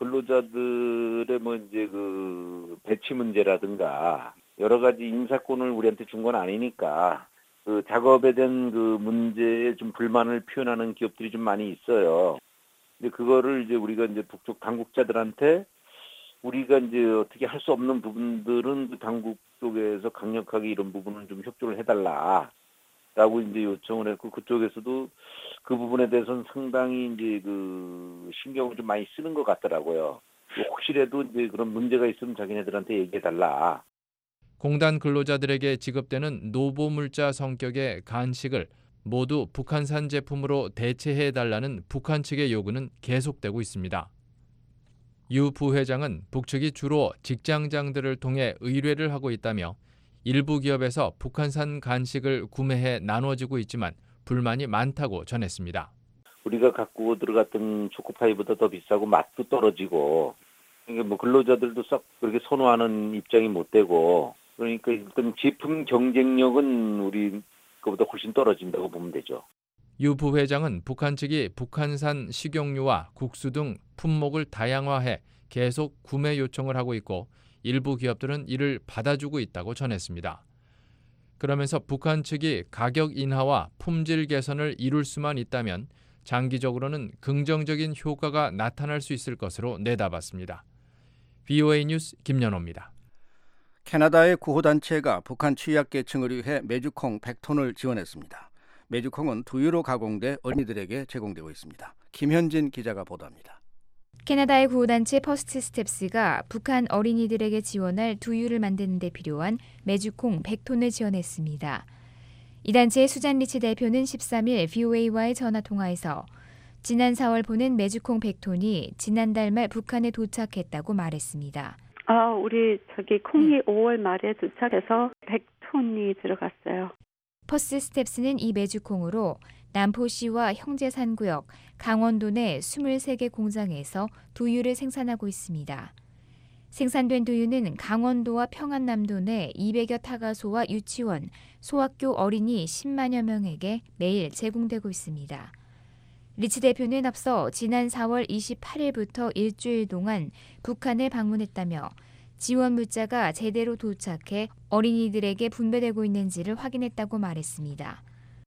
근로자들의 이제 그 배치 문제라든가 여러 가지 인사권을 우리한테 준 건 아니니까 그 작업에 대한 그 문제에 좀 불만을 표현하는 기업들이 좀 많이 있어요. 근데 그거를 이제 우리가 이제 북쪽 당국자들한테 우리가 이제 어떻게 할 수 없는 부분들은 그 당국 쪽에서 강력하게 이런 부분을 좀 협조를 해달라라고 이제 요청을 했고 그쪽에서도 그 부분에 대해서는 상당히 이제 그 신경을 좀 많이 쓰는 것 같더라고요. 혹시라도 이제 그런 문제가 있으면 자기네들한테 얘기해달라. 공단 근로자들에게 지급되는 노보물자 성격의 간식을 모두 북한산 제품으로 대체해달라는 북한 측의 요구는 계속되고 있습니다. 유 부회장은 북측이 주로 직장장들을 통해 의뢰를 하고 있다며 일부 기업에서 북한산 간식을 구매해 나눠주고 있지만 불만이 많다고 전했습니다. 우리가 갖고 들어갔던 초코파이보다 더 비싸고 맛도 떨어지고 그러니까 근로자들도 썩 그렇게 선호하는 입장이 못 되고 그러니까 일단 제품 경쟁력은 우리 그보다 훨씬 떨어진다고 보면 되죠. 유 부회장은 북한 측이 북한산 식용유와 국수 등 품목을 다양화해 계속 구매 요청을 하고 있고 일부 기업들은 이를 받아주고 있다고 전했습니다. 그러면서 북한 측이 가격 인하와 품질 개선을 이룰 수만 있다면 장기적으로는 긍정적인 효과가 나타날 수 있을 것으로 내다봤습니다. VOA 뉴스 김연호입니다. 캐나다의 구호단체가 북한 취약계층을 위해 메주콩 100톤을 지원했습니다. 메주콩은 두유로 가공돼 어린이들에게 제공되고 있습니다. 김현진 기자가 보도합니다. 캐나다의 구호단체 퍼스트 스텝스가 북한 어린이들에게 지원할 두유를 만드는 데 필요한 메주콩 100톤을 지원했습니다. 이 단체의 수잔 리치 대표는 13일 VOA와의 전화통화에서 지난 4월 보낸 메주콩 100톤이 지난달 말 북한에 도착했다고 말했습니다. 우리 콩이 5월 말에 도착해서 100톤이 들어갔어요. 퍼스트 스텝스는 이 메주콩으로 남포시와 형제산구역, 강원도 내 23개 공장에서 두유를 생산하고 있습니다. 생산된 두유는 강원도와 평안남도 내 200여 타가소와 유치원, 소학교 어린이 10만여 명에게 매일 제공되고 있습니다. 리치 대표는 앞서 지난 4월 28일부터 일주일 동안 북한을 방문했다며 지원 물자가 제대로 도착해 어린이들에게 분배되고 있는지를 확인했다고 말했습니다.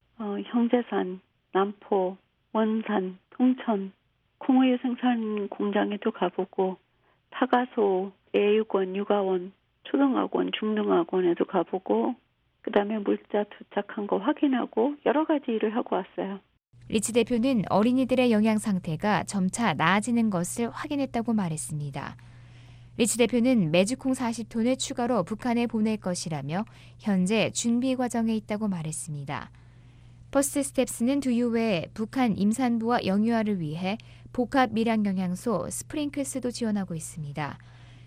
형제산, 남포, 원산, 통천, 콩우유 생산 공장에도 가보고 타가소, 애육원, 육아원, 초등학원, 중등학원에도 가보고 그다음에 물자 도착한 거 확인하고 여러 가지 일을 하고 왔어요. 리치 대표는 어린이들의 영양 상태가 점차 나아지는 것을 확인했다고 말했습니다. 리치 대표는 메주콩 40톤을 추가로 북한에 보낼 것이라며 현재 준비 과정에 있다고 말했습니다. 퍼스트 스텝스는 두유 외에 북한 임산부와 영유아를 위해 복합 밀양 영양소 스프링클스도 지원하고 있습니다.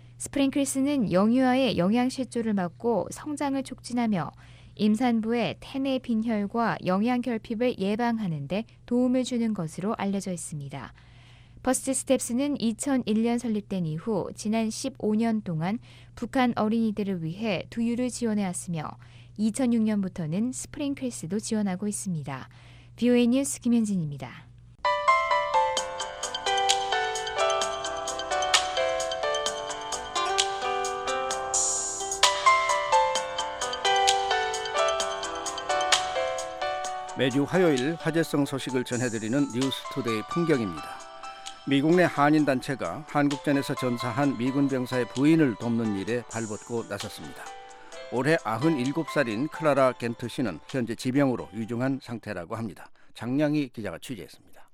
스프링클스는 영유아의 영양실조를 막고 성장을 촉진하며 임산부의 태내 빈혈과 영양 결핍을 예방하는 데 도움을 주는 것으로 알려져 있습니다. 퍼스트 스텝스는 2001년 설립된 이후 지난 15년 동안 북한 어린이들을 위해 두유를 지원해왔으며 2006년부터는 스프링클스도 지원하고 있습니다. VOA 뉴스 김현진입니다. 매주 화요일 화제성 소식을 전해드리는 뉴스투데이 풍경입니다. 미국 내 한인단체가 한국전에서 전사한 미군 병사의 부인을 돕는 일에 발벗고 나섰습니다. 올해 97살인 클라라 겐트 씨는 현재 지병으로 위중한 상태라고 합니다. 장량희 기자가 취재했습니다.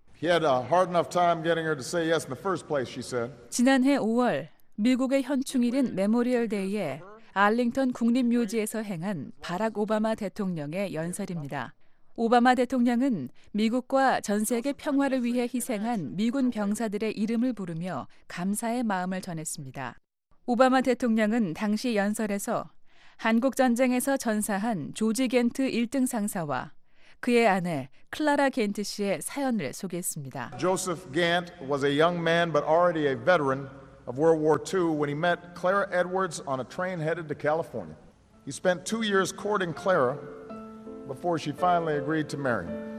지난해 5월 미국의 현충일인 메모리얼 데이에 알링턴 국립묘지에서 행한 바락 오바마 대통령의 연설입니다. 오바마 대통령은 미국과 전 세계 평화를 위해 희생한 미군 병사들의 이름을 부르며 감사의 마음을 전했습니다. 오바마 대통령은 당시 연설에서 한국 전쟁에서 전사한 조지 겐트 1등 상사와 그의 아내 클라라 겐트 씨의 사연을 소개했습니다. Joseph Gant was a young man but already a veteran of World War II when he met Clara Edwards on a train headed to California. He spent 2 years courting Clara before she finally agreed to marry him.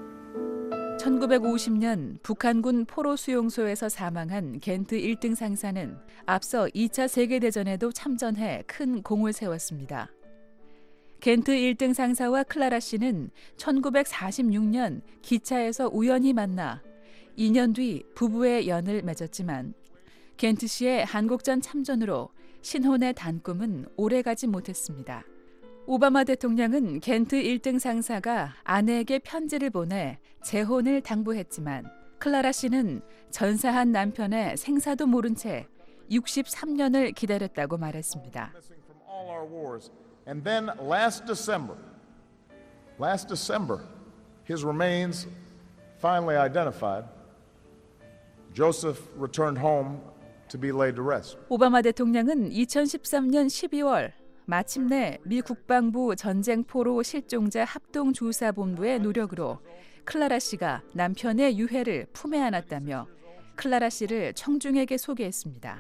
1950년 북한군 포로 수용소에서 사망한 겐트 1등 상사는 앞서 2차 세계대전에도 참전해 큰 공을 세웠습니다. 겐트 1등 상사와 클라라 씨는 1946년 기차에서 우연히 만나 2년 뒤 부부의 연을 맺었지만 겐트 씨의 한국전 참전으로 신혼의 단꿈은 오래가지 못했습니다. 오바마 대통령은 겐트 1등 상사가 아내에게 편지를 보내 재혼을 당부했지만 클라라 씨는 전사한 남편의 생사도 모른 채 63년을 기다렸다고 말했습니다. And then last December, his remains finally identified. Joseph returned home to be laid to rest. 오바마 대통령은 2013년 12월 마침내 미 국방부 전쟁포로 실종자 합동조사본부의 노력으로 클라라 씨가 남편의 유해를 품에 안았다며 클라라 씨를 청중에게 소개했습니다.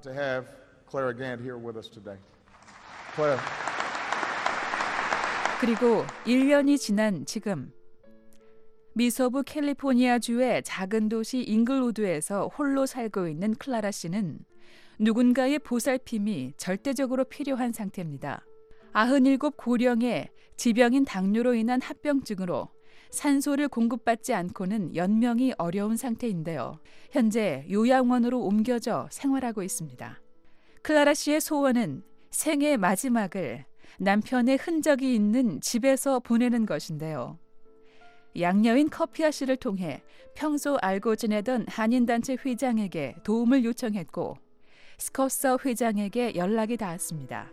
그리고 1년이 지난 지금 미서부 캘리포니아주의 작은 도시 잉글우드에서 홀로 살고 있는 클라라 씨는 누군가의 보살핌이 절대적으로 필요한 상태입니다. 97 고령의 지병인 당뇨로 인한 합병증으로 산소를 공급받지 않고는 연명이 어려운 상태인데요. 현재 요양원으로 옮겨져 생활하고 있습니다. 클라라 씨의 소원은 생애 마지막을 남편의 흔적이 있는 집에서 보내는 것인데요. 양녀인 커피아 씨를 통해 평소 알고 지내던 한인단체 회장에게 도움을 요청했고 스커서 회장에게 연락이 닿았습니다.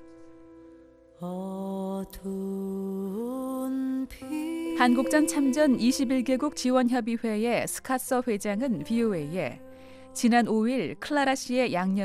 한국전 참전 21개국 지원협의회의 스카서 회장은 VOA에 지난 5일 클라라 씨의 양녀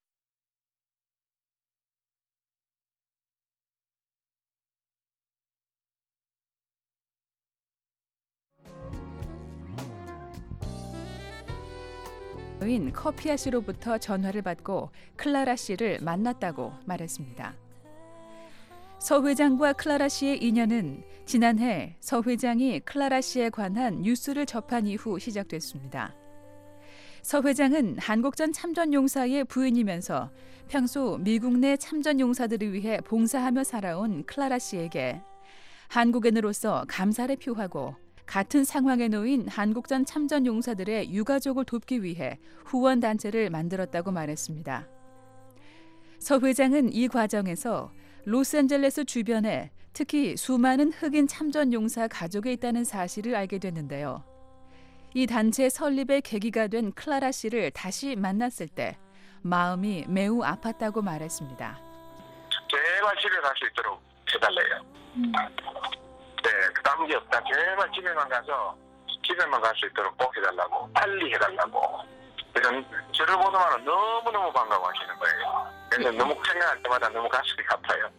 인 커피아 씨로부터 전화를 받고 클라라 씨를 만났다고 말했습니다. 서 회장과 클라라 씨의 인연은 지난해 서 회장이 클라라 씨에 관한 뉴스를 접한 이후 시작됐습니다. 서 회장은 한국전 참전용사의 부인이면서 평소 미국 내 참전용사들을 위해 봉사하며 살아온 클라라 씨에게 한국인으로서 감사를 표하고 같은 상황에 놓인 한국전 참전용사들의 유가족을 돕기 위해 후원단체를 만들었다고 말했습니다. 서 회장은 이 과정에서 로스앤젤레스 주변에 특히 수많은 흑인 참전용사 가족이 있다는 사실을 알게 됐는데요. 이 단체 설립의 계기가 된 클라라 씨를 다시 만났을 때 마음이 매우 아팠다고 말했습니다. 제발 집에 갈 수 있도록 해달래요. 네, 다른 게 없다. 제발 집에만 갈 수 있도록 꼭 해달라고, 빨리 해달라고. 그래서 저를 보더만 너무너무 반가워하시는 거예요. 그래서 너무 생각할 때마다 너무 가슴이 아파요.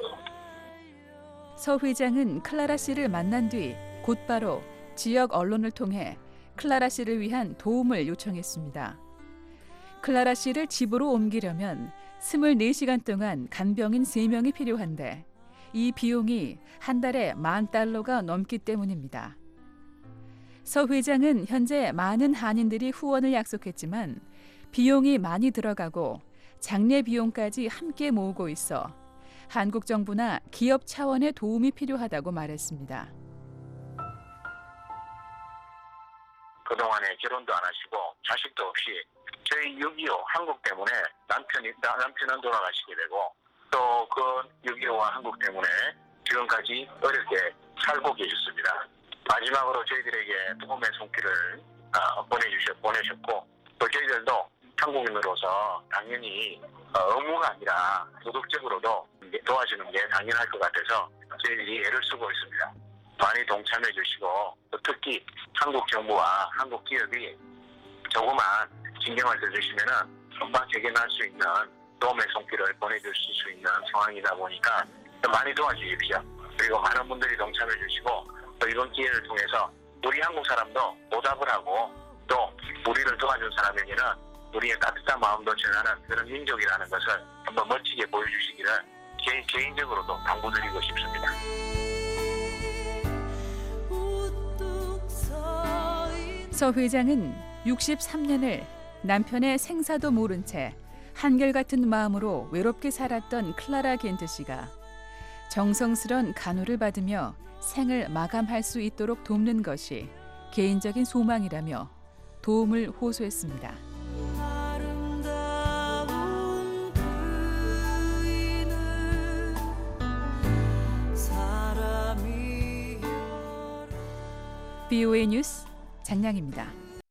서 회장은 클라라 씨를 만난 뒤 곧바로 지역 언론을 통해 클라라 씨를 위한 도움을 요청했습니다. 클라라 씨를 집으로 옮기려면 24시간 동안 간병인 3명이 필요한데 이 비용이 한 달에 $10,000가 넘기 때문입니다. 서 회장은 현재 많은 한인들이 후원을 약속했지만 비용이 많이 들어가고 장례 비용까지 함께 모으고 있어 한국 정부나 기업 차원의 도움이 필요하다고 말했습니다. 그동안에 결혼도 안 하시고 자식도 없이 저희 6.25 한국 때문에 남편은 돌아가시게 되고 또 그 6.25와 한국 때문에 지금까지 어렵게 살고 계셨습니다. 마지막으로 저희들에게 도움의 손길을 보내셨고 또 저희들도 한국인으로서 당연히 의무가 아니라 도덕적으로도 도와주는 게 당연할 것 같아서 저희들이 애를 쓰고 있습니다. 많이 동참해 주시고 특히 한국 정부와 한국 기업이 조그만 신경을 써주시면은 금방 재개할 수 있는 도움의 손길을 보내줄 수 있는 상황이다 보니까 많이 도와주십시오. 그리고 많은 분들이 동참해 주시고 또 이번 기회를 통해서 우리 한국 사람도 보답을 하고 또 우리를 도와준 사람에게는 우리의 따뜻한 마음도 전하는 그런 민족이라는 것을 한번 멋지게 보여주시기를 개인적으로도 당부드리고 싶습니다. 서 회장은 63년을 남편의 생사도 모른 채 한결같은 마음으로 외롭게 살았던 클라라 겐트 씨가 정성스런 간호를 받으며 생을 마감할 수 있도록 돕는 것이 개인적인 소망이라며 도움을 호소했습니다. VOA 뉴스 장량입니다.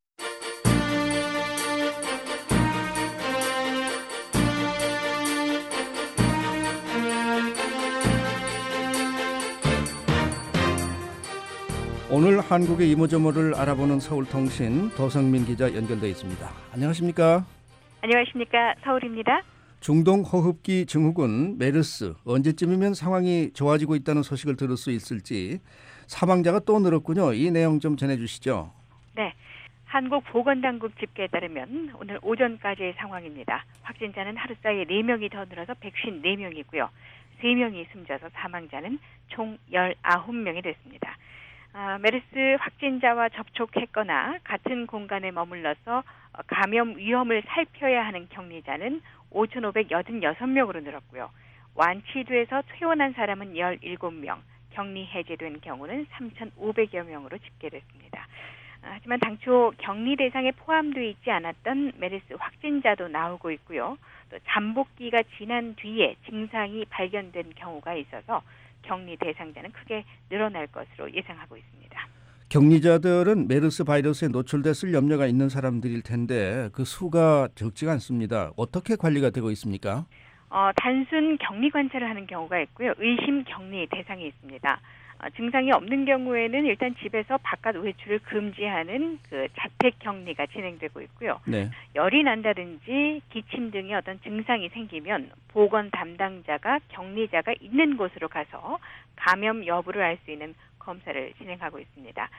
오늘 한국의 이모저모를 알아보는 서울통신 도성민 기자 연결돼 있습니다. 안녕하십니까? 안녕하십니까? 서울입니다. 중동 호흡기 증후군 메르스 언제쯤이면 상황이 좋아지고 있다는 소식을 들을 수 있을지 사망자가 또 늘었군요. 이 내용 좀 전해주시죠. 네, 한국보건당국 집계에 따르면 오늘 오전까지의 상황입니다. 확진자는 하루 사이에 4명이 더 늘어서 154명이고요. 3명이 숨져서 사망자는 총 19명이 됐습니다. 메르스 확진자와 접촉했거나 같은 공간에 머물러서 감염 위험을 살펴야 하는 격리자는 5,586명으로 늘었고요. 완치돼서 퇴원한 사람은 17명, 격리 해제된 경우는 3,500여 명으로 집계됐습니다. 하지만 당초 격리 대상에 포함되어 있지 않았던 메르스 확진자도 나오고 있고요. 또 잠복기가 지난 뒤에 증상이 발견된 경우가 있어서 격리 대상자는 크게 늘어날 것으로 예상하고 있습니다. 격리자들은 메르스 바이러스에 노출됐을 염려가 있는 사람들일 텐데 그 수가 적지가 않습니다. 어떻게 관리가 되고 있습니까? 단순 격리 관찰을 하는 경우가 있고요. 의심 격리 대상이 있습니다. 증상이 없는 경우에는 일단 집에서 바깥 외출을 금지하는 그 자택 격리가 진행되고 있고요. 네. 열이 난다든지 기침 등의 어떤 증상이 생기면 보건 담당자가 격리자가 있는 곳으로 가서 감염 여부를 알 수 있는 검사를 진행하고 있습니다.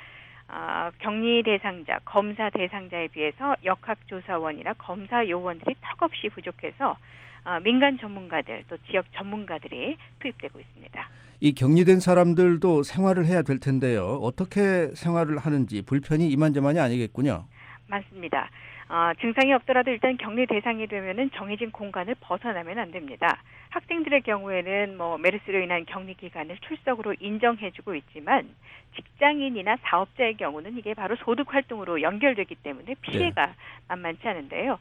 격리 대상자, 검사 대상자에 비해서 역학조사원이나 검사 요원들이 턱없이 부족해서 민간 전문가들 또 지역 전문가들이 투입되고 있습니다. 이 격리된 사람들도 생활을 해야 될 텐데요. 어떻게 생활을 하는지 불편이 이만저만이 아니겠군요. 맞습니다. 증상이 없더라도 일단 격리 대상이 되면은 정해진 공간을 벗어나면 안 됩니다. 학생들의 경우에는 메르스로 인한 격리 기간을 출석으로 인정해주고 있지만 직장인이나 사업자의 경우는 이게 바로 소득 활동으로 연결되기 때문에 피해가 만만치 않은데요.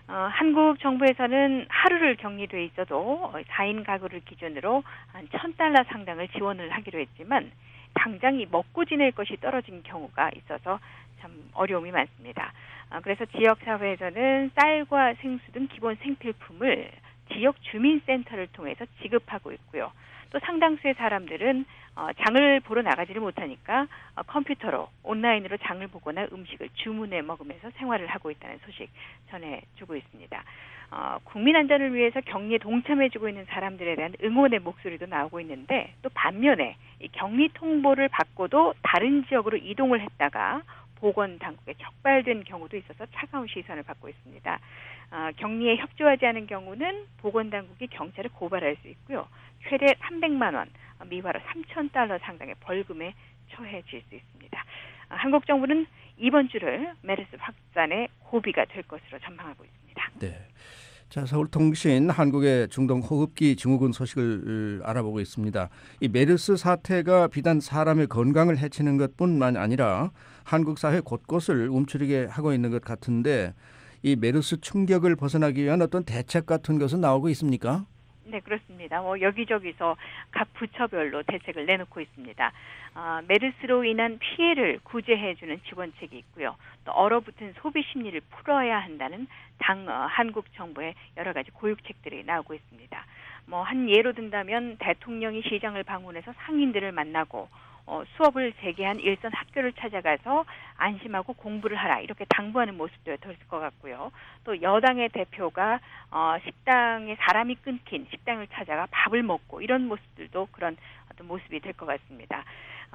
한국 정부에서는 하루를 격리돼 있어도 4인 가구를 기준으로 한 $1,000 상당을 지원을 하기로 했지만 당장 이 먹고 지낼 것이 떨어진 경우가 있어서 참 어려움이 많습니다. 그래서 지역사회에서는 쌀과 생수 등 기본 생필품을 지역 주민센터를 통해서 지급하고 있고요. 또 상당수의 사람들은 장을 보러 나가지를 못하니까 컴퓨터로 온라인으로 장을 보거나 음식을 주문해 먹으면서 생활을 하고 있다는 소식 전해주고 있습니다. 국민 안전을 위해서 격리에 동참해주고 있는 사람들에 대한 응원의 목소리도 나오고 있는데 또 반면에 이 격리 통보를 받고도 다른 지역으로 이동을 했다가 보건당국에 적발된 경우도 있어서 차가운 시선을 받고 있습니다. 격리에 협조하지 않은 경우는 보건당국이 경찰에 고발할 수 있고요. 최대 300만 원, 미화로 $3,000 상당의 벌금에 처해질 수 있습니다. 한국 정부는 이번 주를 메르스 확산의 고비가 될 것으로 전망하고 있습니다. 네. 자, 서울통신 한국의 중동 호흡기 증후군 소식을 알아보고 있습니다. 이 메르스 사태가 비단 사람의 건강을 해치는 것뿐만 아니라 한국 사회 곳곳을 움츠리게 하고 있는 것 같은데 이 메르스 충격을 벗어나기 위한 어떤 대책 같은 것은 나오고 있습니까? 네, 그렇습니다. 여기저기서 각 부처별로 대책을 내놓고 있습니다. 메르스로 인한 피해를 구제해주는 지원책이 있고요. 또 얼어붙은 소비 심리를 풀어야 한다는 한국 정부의 여러 가지 고육책들이 나오고 있습니다. 한 예로 든다면 대통령이 시장을 방문해서 상인들을 만나고 수업을 재개한 일선 학교를 찾아가서 안심하고 공부를 하라 이렇게 당부하는 모습도 될 것 같고요. 또 여당의 대표가 식당에 사람이 끊긴 식당을 찾아가 밥을 먹고 이런 모습들도 그런 어떤 모습이 될 것 같습니다.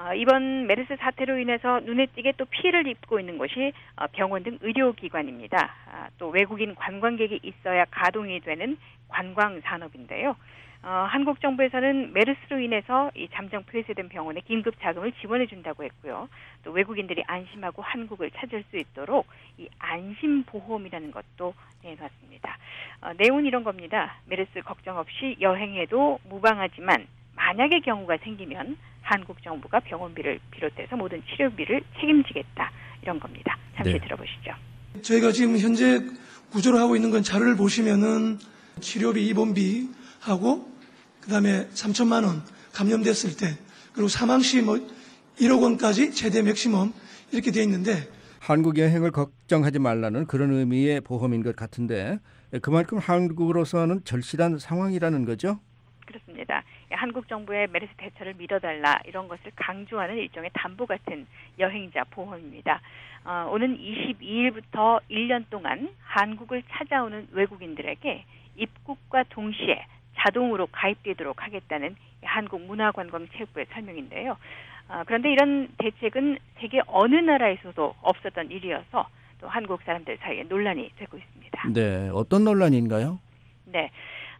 이번 메르스 사태로 인해서 눈에 띄게 또 피해를 입고 있는 곳이 병원 등 의료기관입니다. 또 외국인 관광객이 있어야 가동이 되는 관광 산업인데요. 한국 정부에서는 메르스로 인해서 이 잠정 폐쇄된 병원에 긴급 자금을 지원해 준다고 했고요. 또 외국인들이 안심하고 한국을 찾을 수 있도록 이 안심보험이라는 것도 내놨습니다. 내용은 이런 겁니다. 메르스 걱정 없이 여행해도 무방하지만 만약의 경우가 생기면 한국 정부가 병원비를 비롯해서 모든 치료비를 책임지겠다. 이런 겁니다. 잠시 들어보시죠. 저희가 지금 현재 구조를 하고 있는 건 자료를 보시면은 치료비, 입원비하고 그다음에 3천만 원 감염됐을 때 그리고 사망 시 1억 원까지 최대 맥시멈 이렇게 돼 있는데 한국 여행을 걱정하지 말라는 그런 의미의 보험인 것 같은데 그만큼 한국으로서는 절실한 상황이라는 거죠? 그렇습니다. 한국 정부의 메르스 대처를 믿어달라 이런 것을 강조하는 일종의 담보 같은 여행자 보험입니다. 오는 22일부터 1년 동안 한국을 찾아오는 외국인들에게 입국과 동시에 자동으로 가입되도록 하겠다는 한국문화관광체육부의 설명인데요. 그런데 이런 대책은 세계 어느 나라에서도 없었던 일이어서 또 한국 사람들 사이에 논란이 되고 있습니다. 네, 어떤 논란인가요? 네,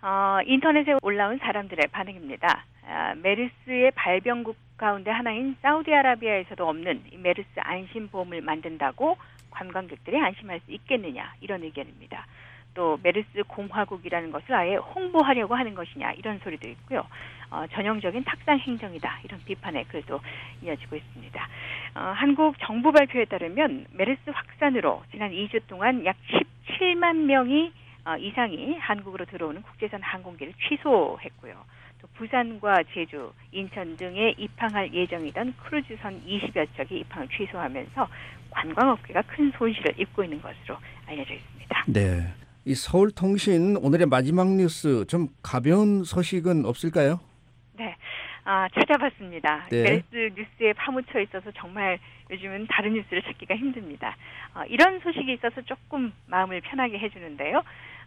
인터넷에 올라온 사람들의 반응입니다. 메르스의 발병국 가운데 하나인 사우디아라비아에서도 없는 이 메르스 안심보험을 만든다고 관광객들이 안심할 수 있겠느냐 이런 의견입니다. 또 메르스 공화국이라는 것을 아예 홍보하려고 하는 것이냐 이런 소리도 있고요. 전형적인 탁상 행정이다 이런 비판에 그래도 이어지고 있습니다. 한국 정부 발표에 따르면 메르스 확산으로 지난 2주 동안 약 17만 명이 이상이 한국으로 들어오는 국제선 항공기를 취소했고요. 또 부산과 제주, 인천 등에 입항할 예정이던 크루즈선 20여 척이 입항을 취소하면서 관광업계가 큰 손실을 입고 있는 것으로 알려져 있습니다. 네, 이 서울통신 오늘의 마지막 뉴스 좀 가벼운 소식은 없을까요? 네, 찾아봤습니다. 네. 메르스 뉴스에 파묻혀 있어서 정말 요즘은 다른 뉴스를 찾기가 힘듭니다. 이런 소식이 있어서 조금 마음을 편하게 해주는데요.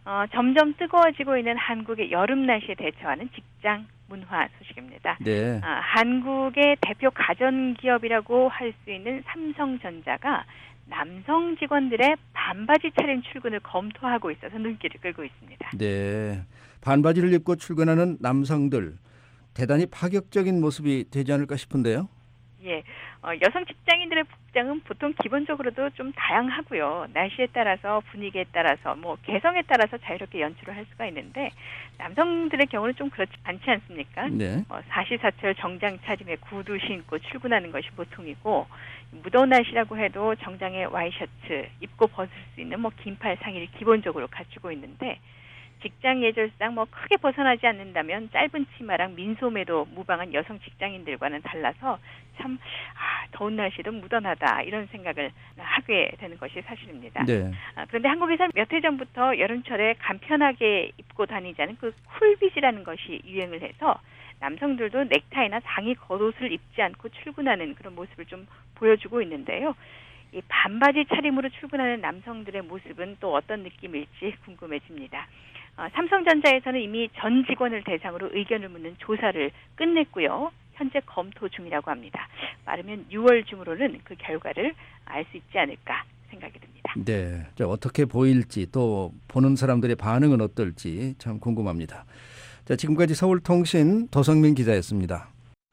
점점 뜨거워지고 있는 한국의 여름 날씨에 대처하는 직장 문화 소식입니다. 네. 한국의 대표 가전기업이라고 할 수 있는 삼성전자가 남성 직원들의 반바지 차림 출근을 검토하고 있어서 눈길을 끌고 있습니다. 네, 반바지를 입고 출근하는 남성들 대단히 파격적인 모습이 되지 않을까 싶은데요. 예, 여성 직장인들의 복장은 보통 기본적으로도 좀 다양하고요. 날씨에 따라서 분위기에 따라서 뭐 개성에 따라서 자유롭게 연출을 할 수가 있는데 남성들의 경우는 좀 그렇지 않지 않습니까? 네. 사시사철 정장 차림에 구두 신고 출근하는 것이 보통이고 무더운 날씨라고 해도 정장에 와이셔츠 입고 벗을 수 있는 뭐 긴팔 상의를 기본적으로 갖추고 있는데 직장 예절상 뭐 크게 벗어나지 않는다면 짧은 치마랑 민소매도 무방한 여성 직장인들과는 달라서 참 더운 날씨도 무던하다 이런 생각을 하게 되는 것이 사실입니다. 네. 그런데 한국에서 몇 해 전부터 여름철에 간편하게 입고 다니자는 그 쿨빗이라는 것이 유행을 해서 남성들도 넥타이나 상의 겉옷을 입지 않고 출근하는 그런 모습을 좀 보여주고 있는데요. 이 반바지 차림으로 출근하는 남성들의 모습은 또 어떤 느낌일지 궁금해집니다. 삼성전자에서는 이미 전 직원을 대상으로 의견을 묻는 조사를 끝냈고요. 현재 검토 중이라고 합니다. 빠르면 6월 중으로는 그 결과를 알 수 있지 않을까 생각이 듭니다. 네, 어떻게 보일지 또 보는 사람들의 반응은 어떨지 참 궁금합니다. 자, 지금까지 서울통신 도성민 기자였습니다.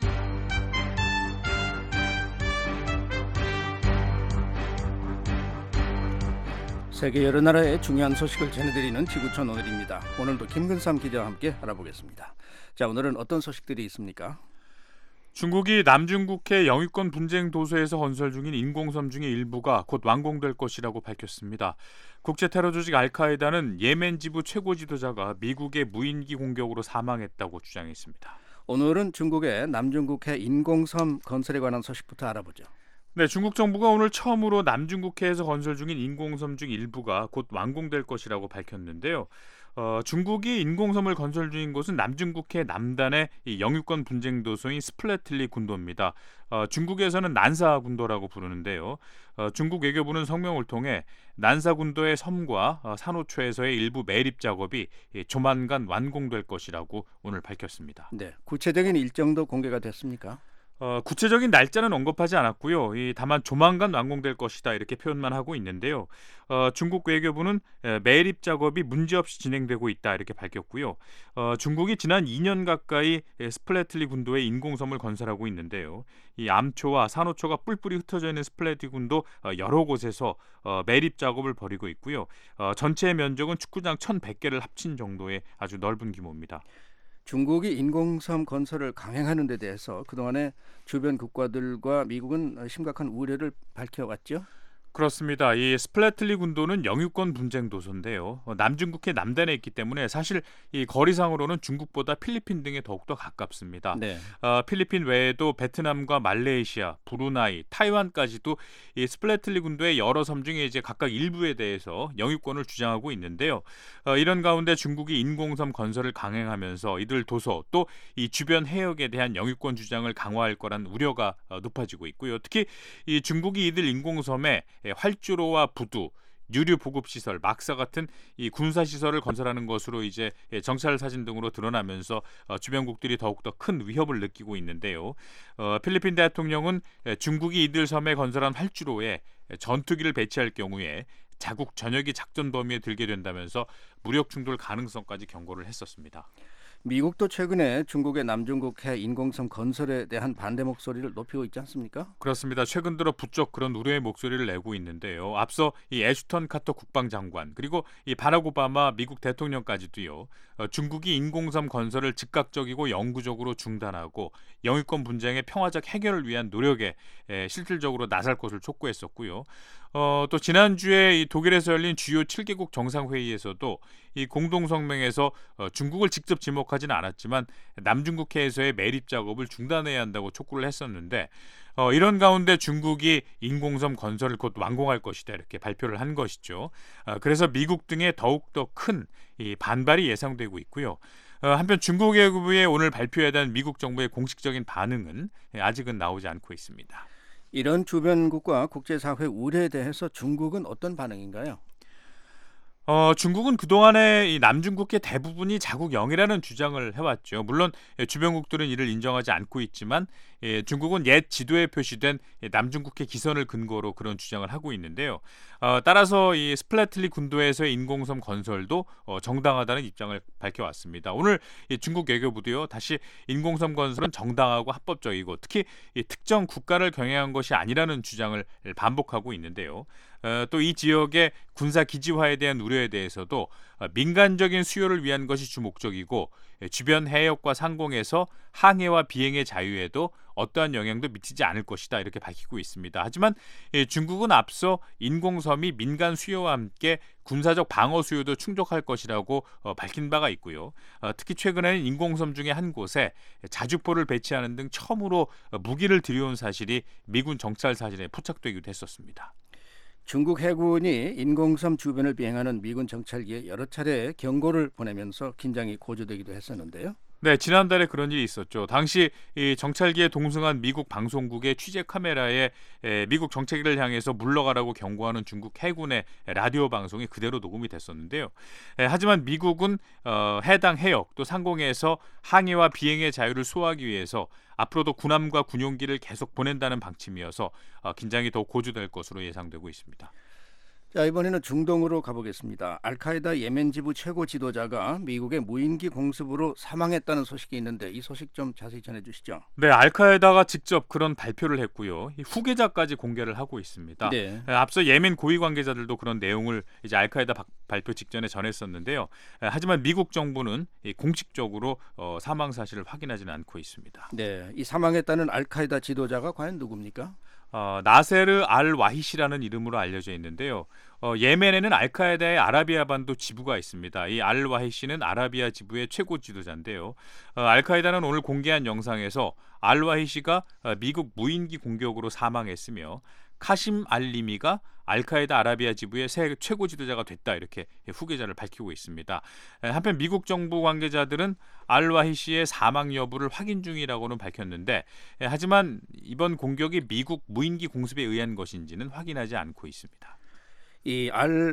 세계 여러 나라의 중요한 소식을 전해드리는 지구촌 오늘입니다. 오늘도 김근삼 기자와 함께 알아보겠습니다. 자, 오늘은 어떤 소식들이 있습니까? 중국이 남중국해 영유권 분쟁 도서에서 건설 중인 인공섬 중의 일부가 곧 완공될 것이라고 밝혔습니다. 국제테러 조직 알카에다는 예멘 지부 최고 지도자가 미국의 무인기 공격으로 사망했다고 주장했습니다. 오늘은 중국의 남중국해 인공섬 건설에 관한 소식부터 알아보죠. 네, 중국 정부가 오늘 처음으로 남중국해에서 건설 중인 인공섬 중 일부가 곧 완공될 것이라고 밝혔는데요. 중국이 인공섬을 건설 중인 곳은 남중국해 남단의 이 영유권 분쟁 도소인 스플래틀리 군도입니다. 중국에서는 난사 군도라고 부르는데요. 중국 외교부는 성명을 통해 난사 군도의 섬과 산호초에서의 일부 매립 작업이 조만간 완공될 것이라고 오늘 밝혔습니다. 네, 구체적인 일정도 공개가 됐습니까? 구체적인 날짜는 언급하지 않았고요. 다만 조만간 완공될 것이다 이렇게 표현만 하고 있는데요. 중국 외교부는 매립 작업이 문제없이 진행되고 있다 이렇게 밝혔고요. 중국이 지난 2년 가까이 스플래틀리 군도에 인공섬을 건설하고 있는데요. 이 암초와 산호초가 뿔뿔이 흩어져 있는 스플래틀리 군도 여러 곳에서 매립 작업을 벌이고 있고요. 전체 면적은 축구장 1,100개를 합친 정도의 아주 넓은 규모입니다. 중국이 인공섬 건설을 강행하는 데 대해서 그동안에 주변 국가들과 미국은 심각한 우려를 밝혀왔죠? 그렇습니다. 이 스플래틀리 군도는 영유권 분쟁 도서인데요. 남중국해 남단에 있기 때문에 사실 이 거리상으로는 중국보다 필리핀 등에 더욱더 가깝습니다. 네. 필리핀 외에도 베트남과 말레이시아, 브루나이, 타이완까지도 이 스플래틀리 군도의 여러 섬 중에 이제 각각 일부에 대해서 영유권을 주장하고 있는데요. 이런 가운데 중국이 인공섬 건설을 강행하면서 이들 도서 또 이 주변 해역에 대한 영유권 주장을 강화할 거란 우려가 높아지고 있고요. 특히 이 중국이 이들 인공섬에 활주로와 부두, 유류 보급 시설, 막사 같은 이 군사 시설을 건설하는 것으로 이제 정찰 사진 등으로 드러나면서 주변국들이 더욱더 큰 위협을 느끼고 있는데요. 필리핀 대통령은 중국이 이들 섬에 건설한 활주로에 전투기를 배치할 경우에 자국 전역이 작전 범위에 들게 된다면서 무력 충돌 가능성까지 경고를 했었습니다. 미국도 최근에 중국의 남중국 해 인공섬 건설에 대한 반대 목소리를 높이고 있지 않습니까? 그렇습니다. 최근 들어 부쩍 그런 우려의 목소리를 내고 있는데요. 앞서 이 애슈턴 카터 국방장관 그리고 이 바락 오바마 미국 대통령까지도요. 중국이 인공섬 건설을 즉각적이고 영구적으로 중단하고 영유권 분쟁의 평화적 해결을 위한 노력에 실질적으로 나설 것을 촉구했었고요. 또 지난주에 이 독일에서 열린 주요 7개국 정상회의에서도 이 공동성명에서 중국을 직접 지목하지는 않았지만 남중국해에서의 매립 작업을 중단해야 한다고 촉구를 했었는데 이런 가운데 중국이 인공섬 건설을 곧 완공할 것이다 이렇게 발표를 한 것이죠. 그래서 미국 등의 더욱더 큰 이 반발이 예상되고 있고요. 한편 중국 외교부의 오늘 발표에 대한 미국 정부의 공식적인 반응은 아직은 나오지 않고 있습니다. 이런 주변국과 국제사회 우려에 대해서 중국은 어떤 반응인가요? 중국은 그동안에 이 남중국해 대부분이 자국영이라는 주장을 해왔죠. 물론 주변국들은 이를 인정하지 않고 있지만 중국은 옛 지도에 표시된 남중국해 기선을 근거로 그런 주장을 하고 있는데요. 따라서 이 스플래틀리 군도에서의 인공섬 건설도 정당하다는 입장을 밝혀왔습니다. 오늘 중국 외교부도요. 다시 인공섬 건설은 정당하고 합법적이고 특히 특정 국가를 겨냥한 것이 아니라는 주장을 반복하고 있는데요. 또 이 지역의 군사 기지화에 대한 우려에 대해서도 민간적인 수요를 위한 것이 주 목적이고 주변 해역과 상공에서 항해와 비행의 자유에도 어떠한 영향도 미치지 않을 것이다 이렇게 밝히고 있습니다. 하지만 중국은 앞서 인공섬이 민간 수요와 함께 군사적 방어 수요도 충족할 것이라고 밝힌 바가 있고요. 특히 최근에는 인공섬 중에 한 곳에 자주포를 배치하는 등 처음으로 무기를 들여온 사실이 미군 정찰 사진에 포착되기도 했었습니다. 중국 해군이 인공섬 주변을 비행하는 미군 정찰기에 여러 차례 경고를 보내면서 긴장이 고조되기도 했었는데요. 네, 지난달에 그런 일이 있었죠. 당시 이 정찰기에 동승한 미국 방송국의 취재 카메라에 미국 정찰기를 향해서 물러가라고 경고하는 중국 해군의 라디오 방송이 그대로 녹음이 됐었는데요. 하지만 미국은 해당 해역 또 상공에서 항해와 비행의 자유를 수호하기 위해서 앞으로도 군함과 군용기를 계속 보낸다는 방침이어서 긴장이 더 고조될 것으로 예상되고 있습니다. 자, 이번에는 중동으로 가보겠습니다. 알카에다 예멘 지부 최고 지도자가 미국의 무인기 공습으로 사망했다는 소식이 있는데 이 소식 좀 자세히 전해주시죠. 네, 알카에다가 직접 그런 발표를 했고요. 후계자까지 공개를 하고 있습니다. 네. 앞서 예멘 고위 관계자들도 그런 내용을 이제 알카에다 발표 직전에 전했었는데요. 하지만 미국 정부는 공식적으로 사망 사실을 확인하지는 않고 있습니다. 네, 이 사망했다는 알카에다 지도자가 과연 누굽니까? 나세르 알 와히시라는 이름으로 알려져 있는데요. 예멘에는 알카에다의 아라비아 반도 지부가 있습니다. 이 알 와히시는 아라비아 지부의 최고 지도자인데요. 알카에다는 오늘 공개한 영상에서 알 와히시가 미국 무인기 공격으로 사망했으며 카심 알리미가 알카에다 아라비아 지부의 새 최고 지도자가 됐다 이렇게 후계자를 밝히고 있습니다. 한편 미국 정부 관계자들은 알와히시의 사망 여부를 확인 중이라고는 밝혔는데 하지만 이번 공격이 미국 무인기 공습에 의한 것인지는 확인하지 않고 있습니다. 이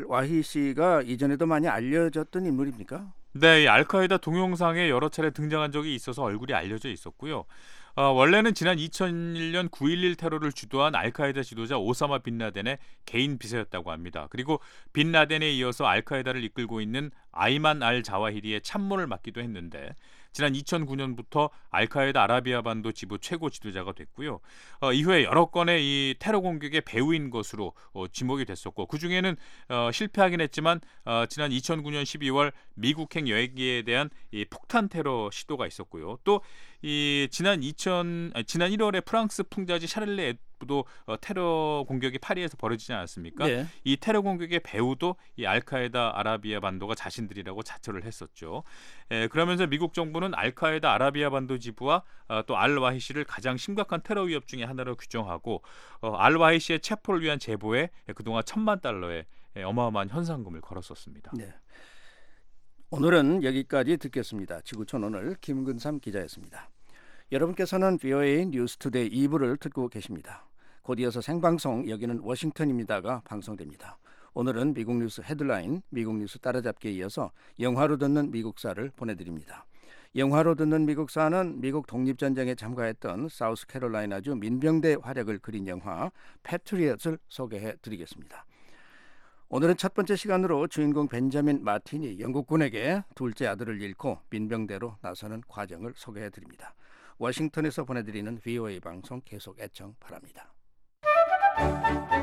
알와히시가 이전에도 많이 알려졌던 인물입니까? 네, 이 알카에다 동영상에 여러 차례 등장한 적이 있어서 얼굴이 알려져 있었고요. 원래는 지난 2001년 9.11 테러를 주도한 알카에다 지도자 오사마 빈 라덴의 개인 비서였다고 합니다. 그리고 빈 라덴에 이어서 알카에다를 이끌고 있는 아이만 알 자와히리의 참모를 맡기도 했는데 지난 2009년부터 알카에다 아라비아 반도 지부 최고 지도자가 됐고요. 이후에 여러 건의 이 테러 공격의 배후인 것으로 지목이 됐었고 그중에는 실패하긴 했지만 지난 2009년 12월 미국행 여행기에 대한 이 폭탄 테러 시도가 있었고요. 또 이 지난 1월에 프랑스 풍자지 샤를레 도 테러 공격이 파리에서 벌어지지 않았습니까? 네. 이 테러 공격의 배후도 이 알카에다 아라비아 반도가 자신들이라고 자처를 했었죠. 그러면서 미국 정부는 알카에다 아라비아 반도 지부와 또 알와히시를 가장 심각한 테러 위협 중에 하나로 규정하고 알와히시의 체포를 위한 제보에 그동안 $10,000,000의 어마어마한 현상금을 걸었었습니다. 네. 오늘은 여기까지 듣겠습니다. 지구촌 오늘 김근삼 기자였습니다. 여러분께서는 VOA 뉴스투데이 2부를 듣고 계십니다. 곧 이어서 생방송 여기는 워싱턴입니다가 방송됩니다. 오늘은 미국 뉴스 헤드라인, 미국 뉴스 따라잡기에 이어서 영화로 듣는 미국사를 보내드립니다. 영화로 듣는 미국사는 미국 독립전쟁에 참가했던 사우스캐롤라이나주 민병대 활약을 그린 영화 패트리엇을 소개해드리겠습니다. 오늘은 첫 번째 시간으로 주인공 벤자민 마틴이 영국군에게 둘째 아들을 잃고 민병대로 나서는 과정을 소개해드립니다. 워싱턴에서 보내드리는 VOA 방송 계속 애청 바랍니다.